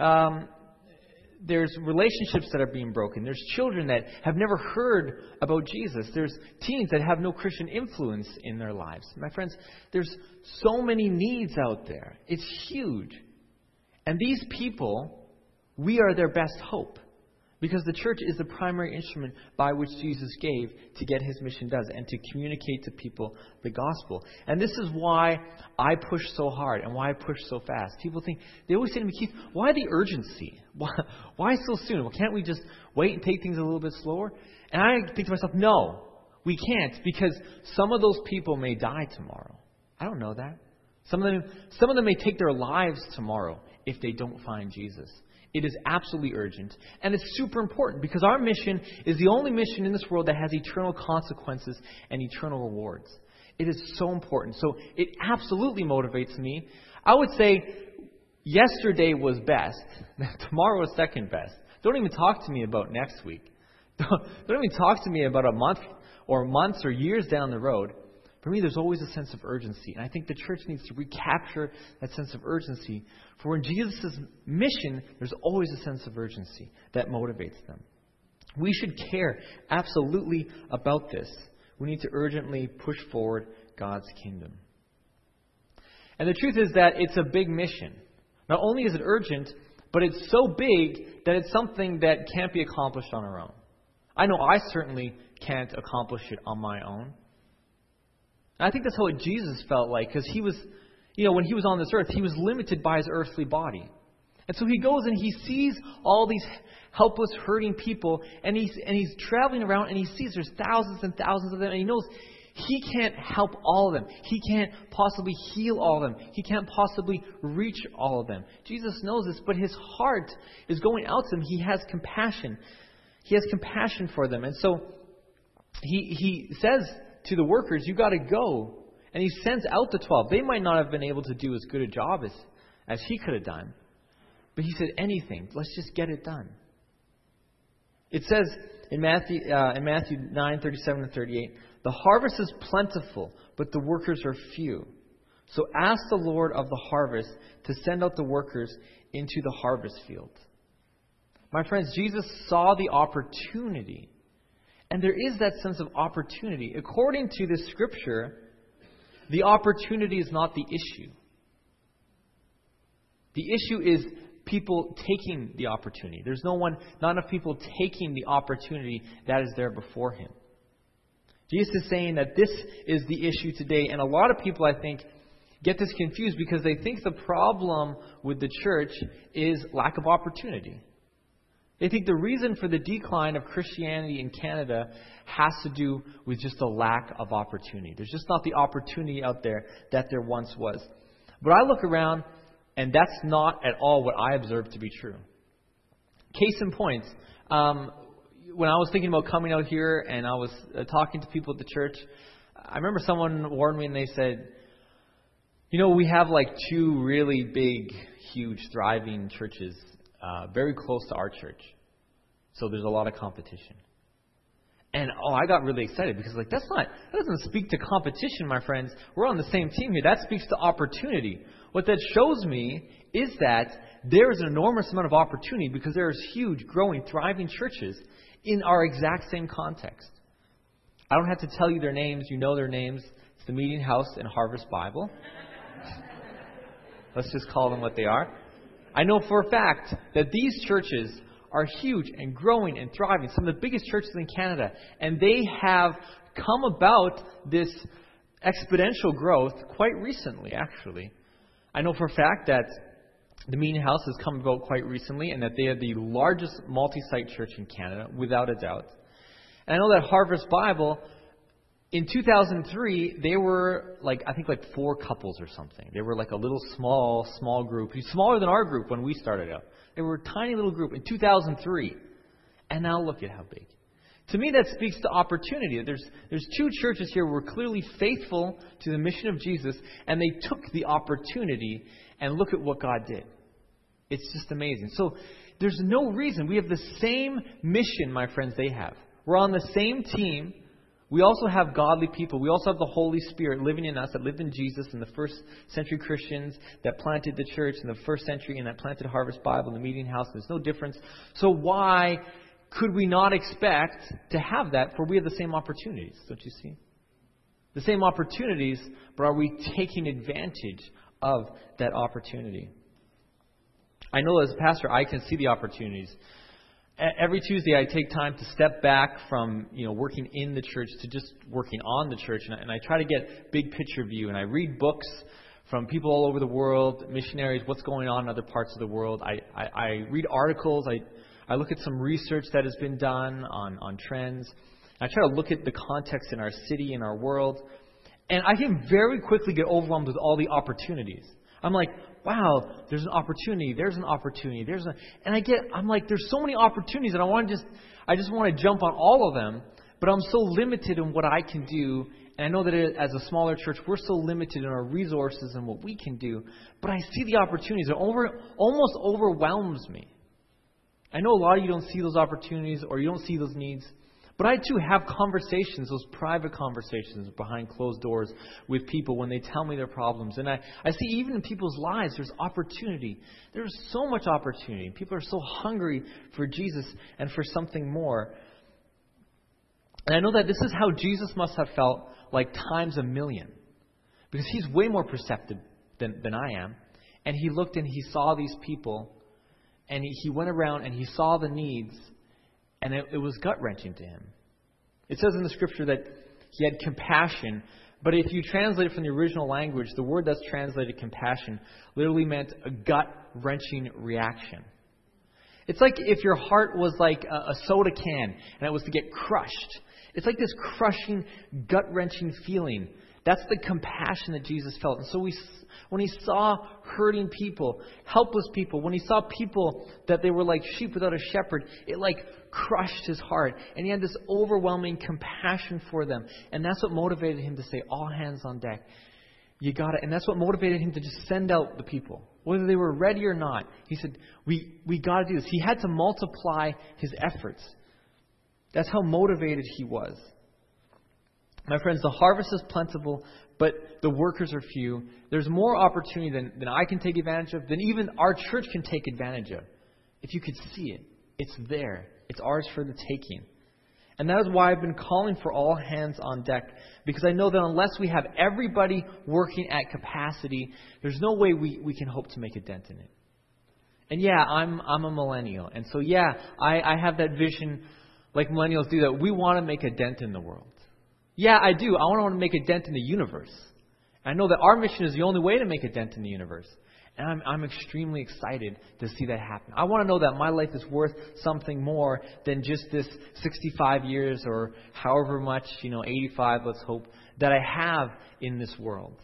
relationships that are being broken. There's children that have never heard about Jesus. There's teens that have no Christian influence in their lives. My friends, there's so many needs out there. It's huge. And these people, we are their best hope. Because the church is the primary instrument by which Jesus gave to get his mission done and to communicate to people the gospel. And this is why I push so hard and why I push so fast. People think, they always say to me, Keith, why the urgency? Why so soon? Well, can't we just wait and take things a little bit slower? And I think to myself, no, we can't, because some of those people may die tomorrow. I don't know that. Some of them may take their lives tomorrow if they don't find Jesus. It is absolutely urgent. And it's super important because our mission is the only mission in this world that has eternal consequences and eternal rewards. It is so important. So it absolutely motivates me. I would say yesterday was best. Tomorrow is second best. Don't even talk to me about next week. Don't even talk to me about a month or months or years down the road. For me, there's always a sense of urgency. And I think the church needs to recapture that sense of urgency. For in Jesus' mission, there's always a sense of urgency that motivates them. We should care absolutely about this. We need to urgently push forward God's kingdom. And the truth is that it's a big mission. Not only is it urgent, but it's so big that it's something that can't be accomplished on our own. I know I certainly can't accomplish it on my own. I think that's how Jesus felt like, because he was, when he was on this earth, he was limited by his earthly body. And so he goes and he sees all these helpless, hurting people, and he's traveling around and he sees there's thousands and thousands of them, and he knows he can't help all of them. He can't possibly heal all of them. He can't possibly reach all of them. Jesus knows this, but his heart is going out to them. He has compassion. He has compassion for them. And so he says to the workers, you got to go. And he sends out the 12. They might not have been able to do as good a job as he could have done. But he said, anything. Let's just get it done. It says in Matthew 9:37 and 38, the harvest is plentiful, but the workers are few. So ask the Lord of the harvest to send out the workers into the harvest field. My friends, Jesus saw the opportunity. And there is that sense of opportunity. According to this scripture, the opportunity is not the issue. The issue is people taking the opportunity. There's not enough people taking the opportunity that is there before him. Jesus is saying that this is the issue today. And a lot of people, I think, get this confused because they think the problem with the church is lack of opportunity. They think the reason for the decline of Christianity in Canada has to do with just a lack of opportunity. There's just not the opportunity out there that there once was. But I look around, and that's not at all what I observe to be true. Case in point, when I was thinking about coming out here and I was talking to people at the church, I remember someone warned me and they said, we have like two really big, huge, thriving churches very close to our church. So there's a lot of competition. And I got really excited because that doesn't speak to competition, my friends. We're on the same team here. That speaks to opportunity. What that shows me is that there is an enormous amount of opportunity because there is huge, growing, thriving churches in our exact same context. I don't have to tell you their names. You know their names. It's the Meeting House and Harvest Bible. Let's just call them what they are. I know for a fact that these churches are huge and growing and thriving, some of the biggest churches in Canada, and they have come about this exponential growth quite recently, actually. I know for a fact that the Meeting House has come about quite recently and that they are the largest multi-site church in Canada, without a doubt. And I know that Harvest Bible, in 2003, they were I think 4 couples or something. They were a little small group. Smaller than our group when we started out. They were a tiny little group in 2003. And now look at how big. To me, that speaks to opportunity. There's 2 churches here who were clearly faithful to the mission of Jesus, and they took the opportunity, and look at what God did. It's just amazing. So there's no reason. We have the same mission, my friends, they have. We're on the same team. We also have godly people. We also have the Holy Spirit living in us that lived in Jesus and the first century Christians that planted the church in the first century and that planted Harvest Bible in the meeting house. There's no difference. So why could we not expect to have that, for we have the same opportunities, don't you see? The same opportunities, but are we taking advantage of that opportunity? I know as a pastor, I can see the opportunities. Every Tuesday, I take time to step back from working in the church to just working on the church, and I try to get big picture view. And I read books from people all over the world, missionaries, what's going on in other parts of the world. I read articles. I look at some research that has been done on trends. I try to look at the context in our city, in our world, and I can very quickly get overwhelmed with all the opportunities. I'm like, wow, there's an opportunity. There's an opportunity. I'm like, there's so many opportunities, and I just want to jump on all of them. But I'm so limited in what I can do, and I know that as a smaller church, we're so limited in our resources and what we can do. But I see the opportunities. It almost overwhelms me. I know a lot of you don't see those opportunities or you don't see those needs. But I, too, have conversations, those private conversations behind closed doors with people when they tell me their problems. And I see even in people's lives, there's opportunity. There's so much opportunity. People are so hungry for Jesus and for something more. And I know that this is how Jesus must have felt like times a million. Because he's way more perceptive than I am. And he looked and he saw these people. And he went around and he saw the needs. And it was gut-wrenching to him. It says in the Scripture that he had compassion. But if you translate it from the original language, the word that's translated compassion literally meant a gut-wrenching reaction. It's like if your heart was like a soda can and it was to get crushed. It's like this crushing, gut-wrenching feeling. That's the compassion that Jesus felt. And so when he saw hurting people, helpless people, when he saw people that they were like sheep without a shepherd, it like crushed his heart. And he had this overwhelming compassion for them. And that's what motivated him to say, all hands on deck. You got it. And that's what motivated him to just send out the people. Whether they were ready or not. He said, we got to do this. He had to multiply his efforts. That's how motivated he was. My friends, the harvest is plentiful, but the workers are few. There's more opportunity than I can take advantage of, than even our church can take advantage of. If you could see it, it's there. It's ours for the taking. And that is why I've been calling for all hands on deck, because I know that unless we have everybody working at capacity, there's no way we can hope to make a dent in it. And yeah, I'm a millennial. And so yeah, I have that vision like millennials do, that we want to make a dent in the world. Yeah, I do. I want to make a dent in the universe. I know that our mission is the only way to make a dent in the universe. And I'm extremely excited to see that happen. I want to know that my life is worth something more than just this 65 years or however much, 85, let's hope, that I have in this world.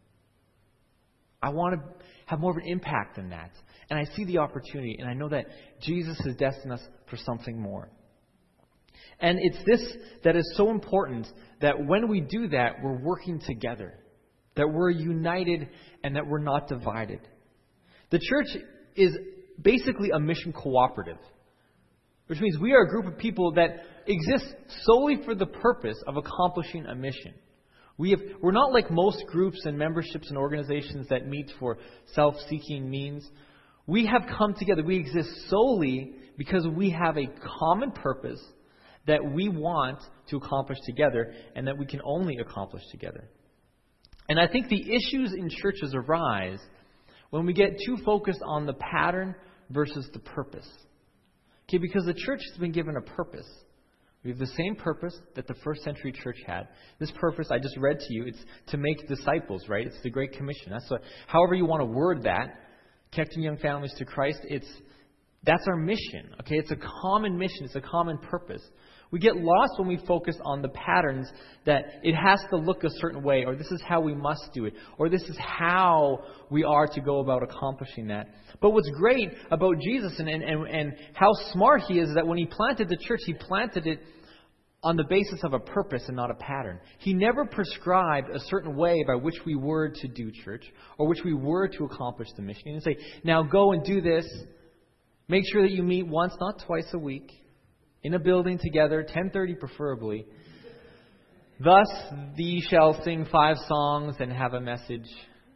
I want to have more of an impact than that. And I see the opportunity, and I know that Jesus has destined us for something more. And it's this that is so important, that when we do that, we're working together, that we're united, and that we're not divided. The church is basically a mission cooperative, which means we are a group of people that exist solely for the purpose of accomplishing a mission. We're not like most groups and memberships and organizations that meet for self-seeking means. We have come together. We exist solely because we have a common purpose that we want to accomplish together, and that we can only accomplish together. And I think the issues in churches arise when we get too focused on the pattern versus the purpose. Okay, because the church has been given a purpose. We have the same purpose that the first century church had. This purpose I just read to you, it's to make disciples, right? It's the Great Commission. However you want to word that, connecting young families to Christ, that's our mission. Okay, it's a common mission. It's a common purpose. We get lost when we focus on the patterns, that it has to look a certain way, or this is how we must do it, or this is how we are to go about accomplishing that. But what's great about Jesus and how smart he is that when he planted the church, he planted it on the basis of a purpose and not a pattern. He never prescribed a certain way by which we were to do church, or which we were to accomplish the mission. He didn't say, now go and do this. Make sure that you meet once, not twice a week. in a building together, 10:30 preferably. Thus, thee shall sing 5 songs and have a message,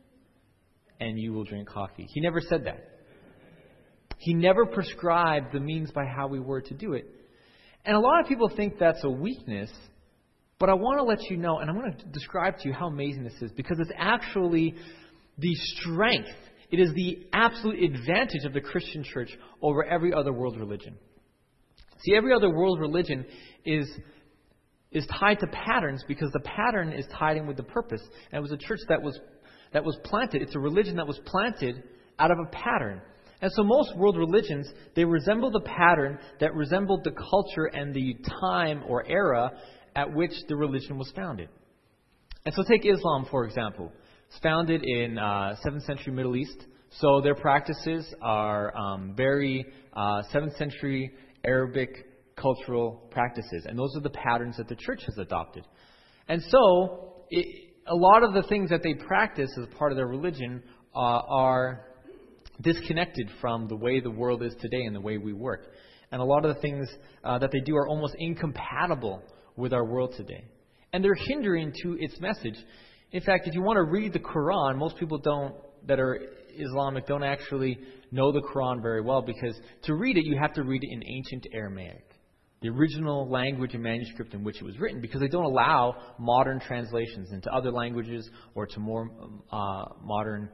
and you will drink coffee. He never said that. He never prescribed the means by how we were to do it. And a lot of people think that's a weakness, but I want to let you know, and I'm going to describe to you how amazing this is, because it's actually the strength. It is the absolute advantage of the Christian church over every other world religion. See, every other world religion is tied to patterns because the pattern is tied in with the purpose. And it was a church that was planted. It's a religion that was planted out of a pattern. And so most world religions, they resemble the pattern that resembled the culture and the time or era at which the religion was founded. And so take Islam, for example. It's founded in 7th century Middle East. So their practices are very 7th century Arabic cultural practices. And those are the patterns that the church has adopted. And so a lot of the things that they practice as part of their religion are disconnected from the way the world is today and the way we work. And a lot of the things that they do are almost incompatible with our world today. And they're hindering to its message. In fact, if you want to read the Quran, most people that are Islamic don't actually know the Quran very well, because to read it, you have to read it in ancient Aramaic, the original language and manuscript in which it was written, because they don't allow modern translations into other languages or to more modern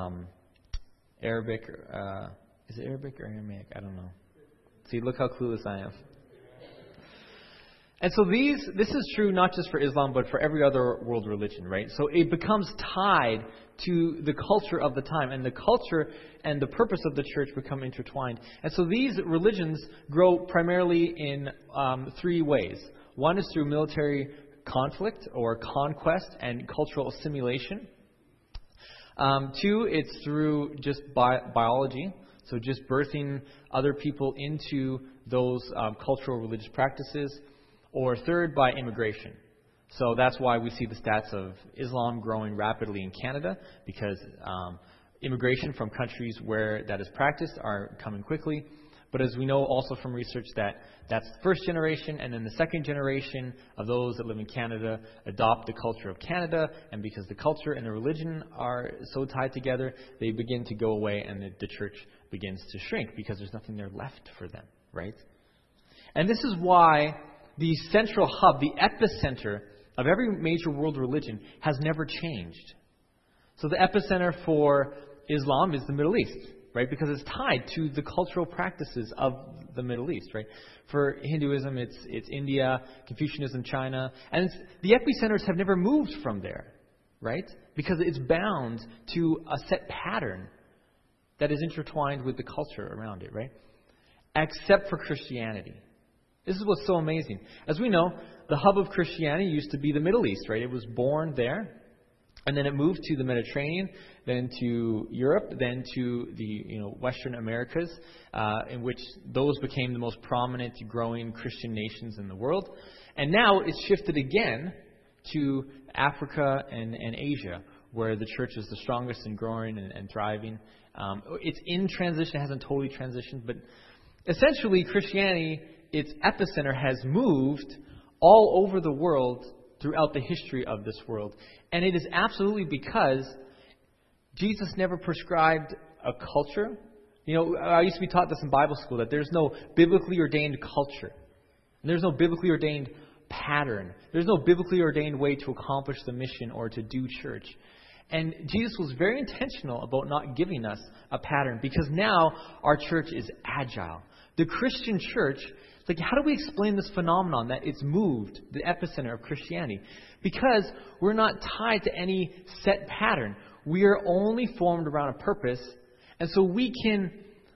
Arabic. Is it Arabic or Aramaic? I don't know. See, look how clueless I am. And so this is true not just for Islam, but for every other world religion, right? So it becomes tied to the culture of the time, and the culture and the purpose of the church become intertwined. And so these religions grow primarily in 3 ways. One is through military conflict or conquest and cultural assimilation. 2, it's through just biology, so just birthing other people into those cultural religious practices. Or 3rd, by immigration. So that's why we see the stats of Islam growing rapidly in Canada, because immigration from countries where that is practiced are coming quickly. But as we know also from research that's the first generation, and then the second generation of those that live in Canada adopt the culture of Canada, and because the culture and the religion are so tied together, they begin to go away, and the church begins to shrink because there's nothing there left for them, right? And this is why the central hub, the epicenter of every major world religion has never changed. So the epicenter for Islam is the Middle East, right? Because it's tied to the cultural practices of the Middle East, right? For Hinduism, it's India, Confucianism, China. And the epicenters have never moved from there, right? Because it's bound to a set pattern that is intertwined with the culture around it, right? Except for Christianity. This is what's so amazing. As we know, the hub of Christianity used to be the Middle East, right? It was born there, and then it moved to the Mediterranean, then to Europe, then to the Western Americas, in which those became the most prominent growing Christian nations in the world. And now it's shifted again to Africa and Asia, where the church is the strongest and growing and thriving. It's in transition, it hasn't totally transitioned, but essentially Christianity, its epicenter has moved all over the world throughout the history of this world. And it is absolutely because Jesus never prescribed a culture. I used to be taught this in Bible school, that there's no biblically ordained culture. And there's no biblically ordained pattern. There's no biblically ordained way to accomplish the mission or to do church. And Jesus was very intentional about not giving us a pattern, because now our church is agile. The Christian church, how do we explain this phenomenon that it's moved, the epicenter of Christianity? Because we're not tied to any set pattern. We are only formed around a purpose, and so we can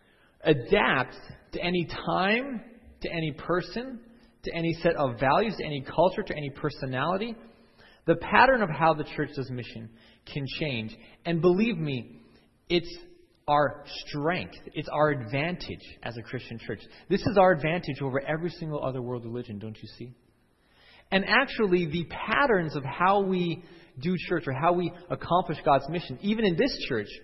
adapt to any time, to any person, to any set of values, to any culture, to any personality. The pattern of how the church does mission can change. And believe me, it's our strength. It's our advantage as a Christian church. This is our advantage over every single other world religion, don't you see? And actually, the patterns of how we do church or how we accomplish God's mission, even in this church,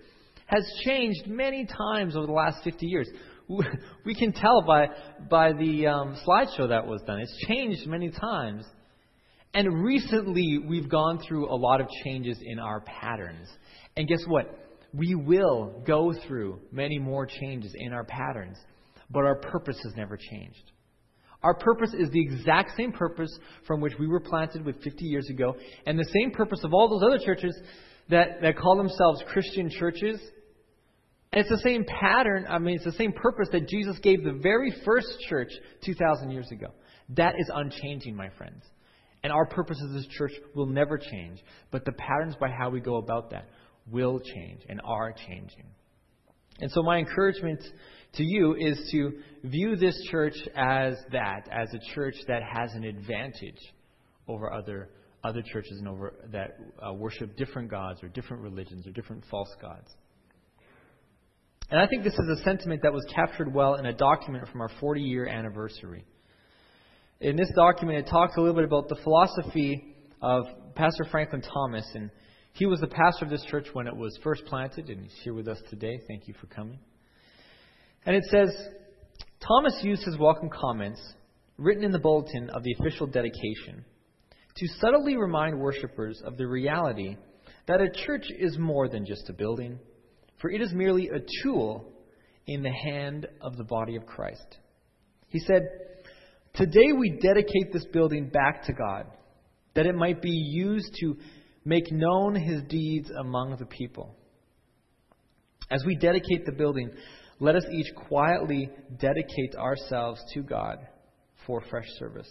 has changed many times over the last 50 years. We can tell by the slideshow that was done. It's changed many times. And recently, we've gone through a lot of changes in our patterns. And guess what? We will go through many more changes in our patterns. But our purpose has never changed. Our purpose is the exact same purpose from which we were planted with 50 years ago. And the same purpose of all those other churches that call themselves Christian churches. And it's the same pattern. It's the same purpose that Jesus gave the very first church 2,000 years ago. That is unchanging, my friends. And our purpose as this church will never change. But the patterns by how we go about that will change and are changing. And so my encouragement to you is to view this church as that, as a church that has an advantage over other churches and over that worship different gods or different religions or different false gods. And I think this is a sentiment that was captured well in a document from our 40-year anniversary. In this document, it talks a little bit about the philosophy of Pastor Franklin Thomas. And he was the pastor of this church when it was first planted, and he's here with us today. Thank you for coming. And it says, Thomas used his welcome comments, written in the bulletin of the official dedication, to subtly remind worshipers of the reality that a church is more than just a building, for it is merely a tool in the hand of the body of Christ. He said, today we dedicate this building back to God, that it might be used to make known His deeds among the people. As we dedicate the building, let us each quietly dedicate ourselves to God for fresh service.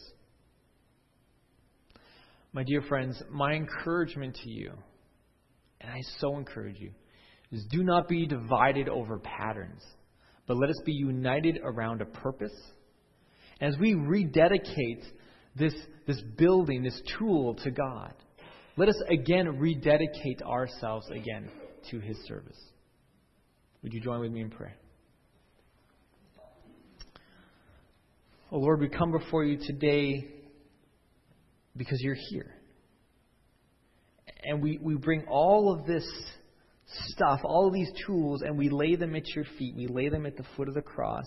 My dear friends, my encouragement to you, and I so encourage you, is do not be divided over patterns, but let us be united around a purpose. As we rededicate this building, this tool to God, let us again rededicate ourselves again to His service. Would you join with me in prayer? Oh Lord, we come before you today because you're here. And we bring all of this stuff, all of these tools, and we lay them at your feet. We lay them at the foot of the cross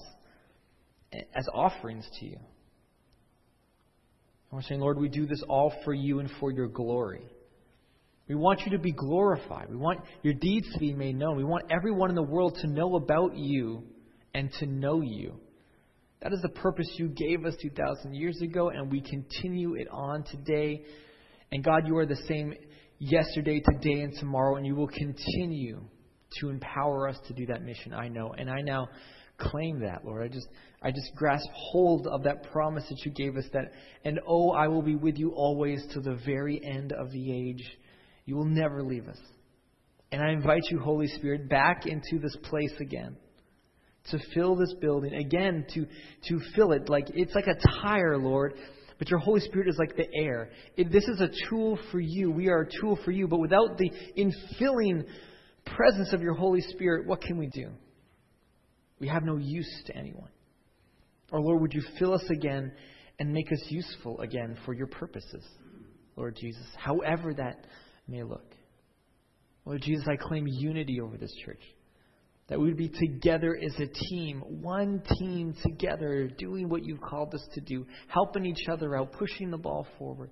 as offerings to you. And we're saying, Lord, we do this all for you and for your glory. We want you to be glorified. We want your deeds to be made known. We want everyone in the world to know about you and to know you. That is the purpose you gave us 2,000 years ago, and we continue it on today. And God, you are the same yesterday, today, and tomorrow, and you will continue to empower us to do that mission, I know. And I now claim that, Lord. I just grasp hold of that promise that you gave us, that, and I will be with you always to the very end of the age. You will never leave us. And I invite you, Holy Spirit, back into this place again, to fill this building again, to fill it like it's like a tire, Lord. But your Holy Spirit is like the air. This is a tool for you. We are a tool for you. But without the infilling presence of your Holy Spirit, what can we do? We have no use to anyone. Or Lord, would you fill us again and make us useful again for your purposes, Lord Jesus, however that may look. Lord Jesus, I claim unity over this church. That we would be together as a team, one team together, doing what you've called us to do, helping each other out, pushing the ball forward.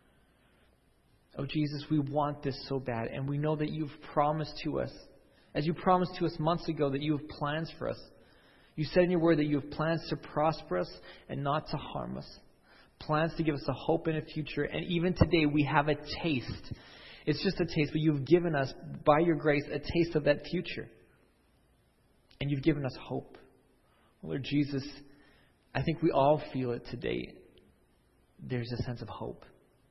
Oh, Jesus, we want this so bad, and we know that you've promised to us, as you promised to us months ago, that you have plans for us. You said in your word that you have plans to prosper us and not to harm us. Plans to give us a hope and a future, and even today we have a taste. It's just a taste, but you've given us, by your grace, a taste of that future. And you've given us hope. Lord Jesus, I think we all feel it today. There's a sense of hope.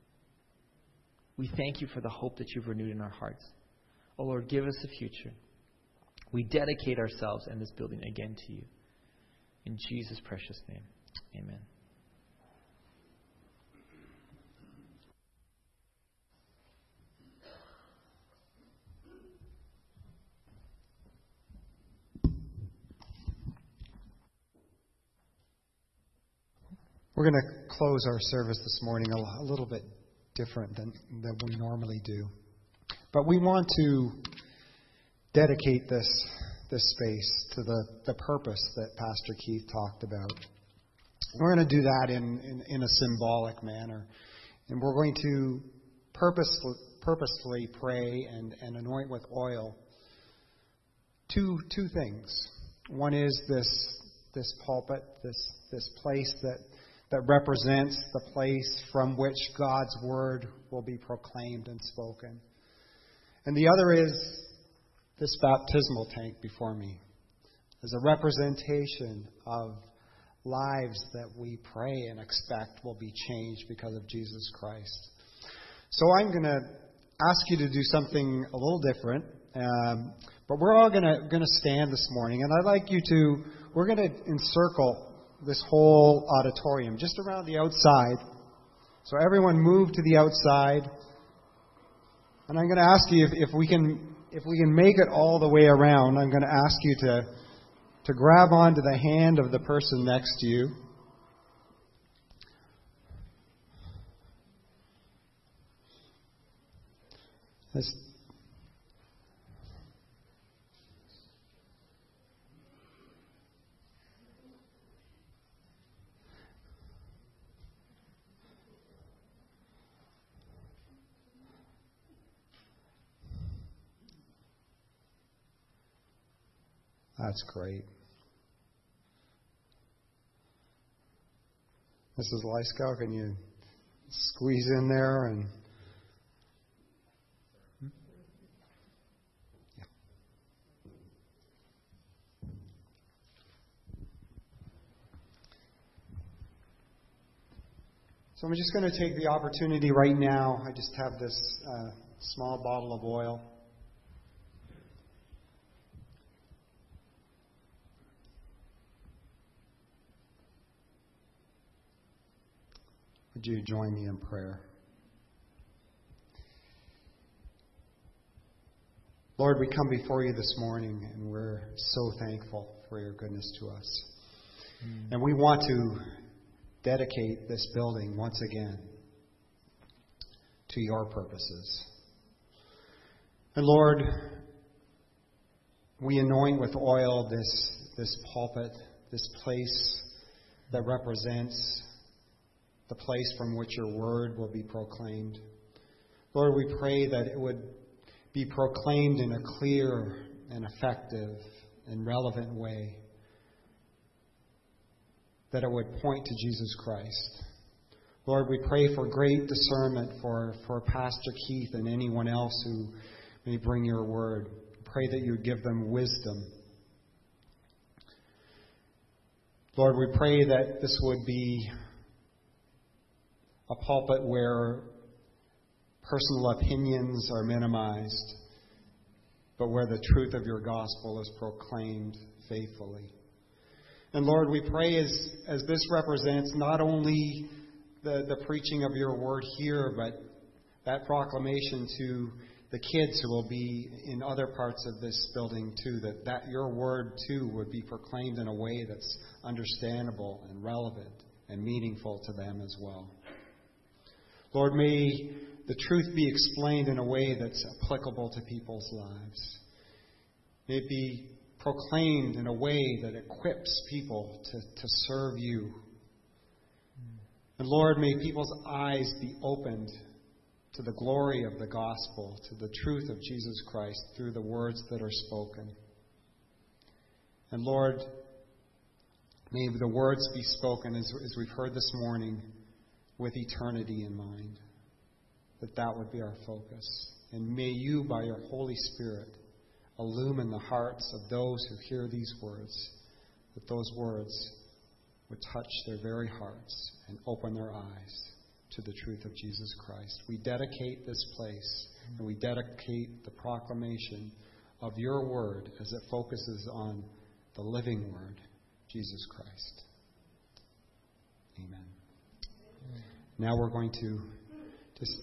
We thank you for the hope that you've renewed in our hearts. Oh Lord, give us a future. We dedicate ourselves and this building again to you. In Jesus' precious name, amen. We're going to close our service this morning a little bit different than we normally do. But we want to dedicate this space to the purpose that Pastor Keith talked about. We're going to do that in a symbolic manner. And we're going to purposefully pray and anoint with oil two things. One is this pulpit, this place that represents the place from which God's Word will be proclaimed and spoken. And the other is this baptismal tank before me as a representation of lives that we pray and expect will be changed because of Jesus Christ. So I'm going to ask you to do something a little different, but we're all going to stand this morning, and I'd like you to, we're going to encircle this whole auditorium just around the outside. So everyone move to the outside, and I'm going to ask you if we can make it all the way around. I'm going to ask you to grab onto the hand of the person next to you. That's great. Mrs. Lyskow, can you squeeze in there and... Yeah. So I'm just going to take the opportunity right now. I just have this small bottle of oil. Would you join me in prayer? Lord, we come before you this morning, and we're so thankful for your goodness to us. And we want to dedicate this building once again to your purposes. And Lord, we anoint with oil this pulpit, this place that represents the place from which your word will be proclaimed. Lord, we pray that it would be proclaimed in a clear and effective and relevant way, that it would point to Jesus Christ. Lord, we pray for great discernment for Pastor Keith and anyone else who may bring your word. Pray that you would give them wisdom. Lord, we pray that this would be a pulpit where personal opinions are minimized, but where the truth of your gospel is proclaimed faithfully. And Lord, we pray as this represents not only the preaching of your word here, but that proclamation to the kids who will be in other parts of this building too, that your word too would be proclaimed in a way that's understandable and relevant and meaningful to them as well. Lord, may the truth be explained in a way that's applicable to people's lives. May it be proclaimed in a way that equips people to serve you. And Lord, may people's eyes be opened to the glory of the gospel, to the truth of Jesus Christ through the words that are spoken. And Lord, may the words be spoken, as we've heard this morning, with eternity in mind, that would be our focus. And may you, by your Holy Spirit, illumine the hearts of those who hear these words, that those words would touch their very hearts and open their eyes to the truth of Jesus Christ. We dedicate this place, and we dedicate the proclamation of your word as it focuses on the living word, Jesus Christ. Amen. Now we're going to just...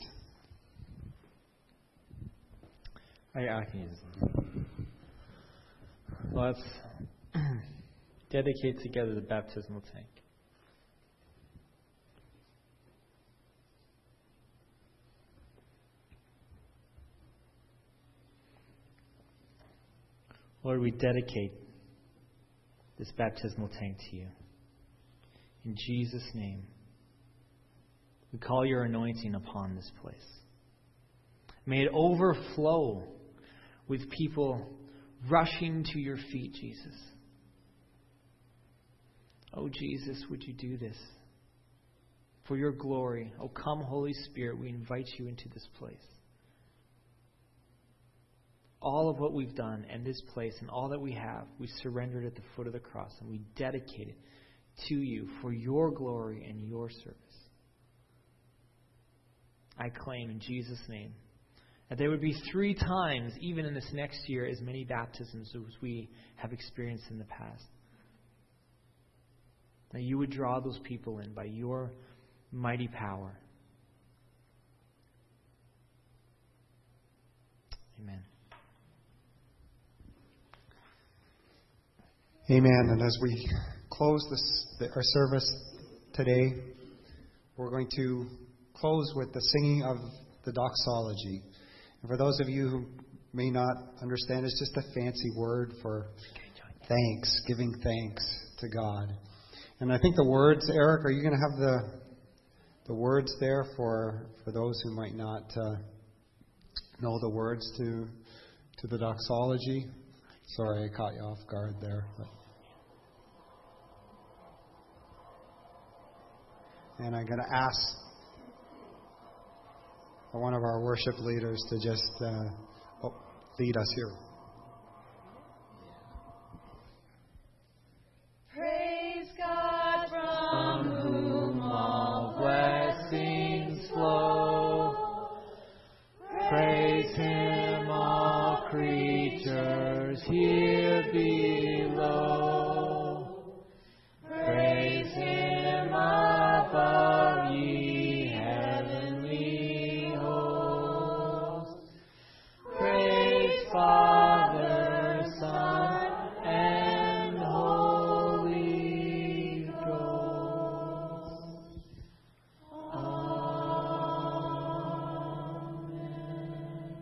I can use this. Let's dedicate together the baptismal tank. Lord, we dedicate this baptismal tank to you. In Jesus' name, we call your anointing upon this place. May it overflow with people rushing to your feet, Jesus. Oh, Jesus, would you do this for your glory? Oh, come, Holy Spirit, we invite you into this place. All of what we've done and this place and all that we have, we surrendered at the foot of the cross and we dedicate it to you for your glory and your service. I claim in Jesus' name that there would be 3 times, even in this next year, as many baptisms as we have experienced in the past. That you would draw those people in by your mighty power. Amen. Amen. And as we close our service today, we're going to close with the singing of the doxology. And for those of you who may not understand, it's just a fancy word for thanks, giving thanks to God. And I think the words, Eric, are you going to have the words there for those who might not know the words to the doxology? Sorry, I caught you off guard there. And I'm going to ask one of our worship leaders to just lead us here. Praise God from whom all blessings flow. Praise Him, all creatures here below. Praise Him above, ye heavenly hosts. Praise Father, Son, and Holy Ghost. Amen.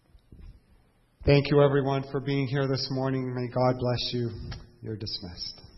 Thank you, everyone, for being here this morning. May God bless you. You're dismissed.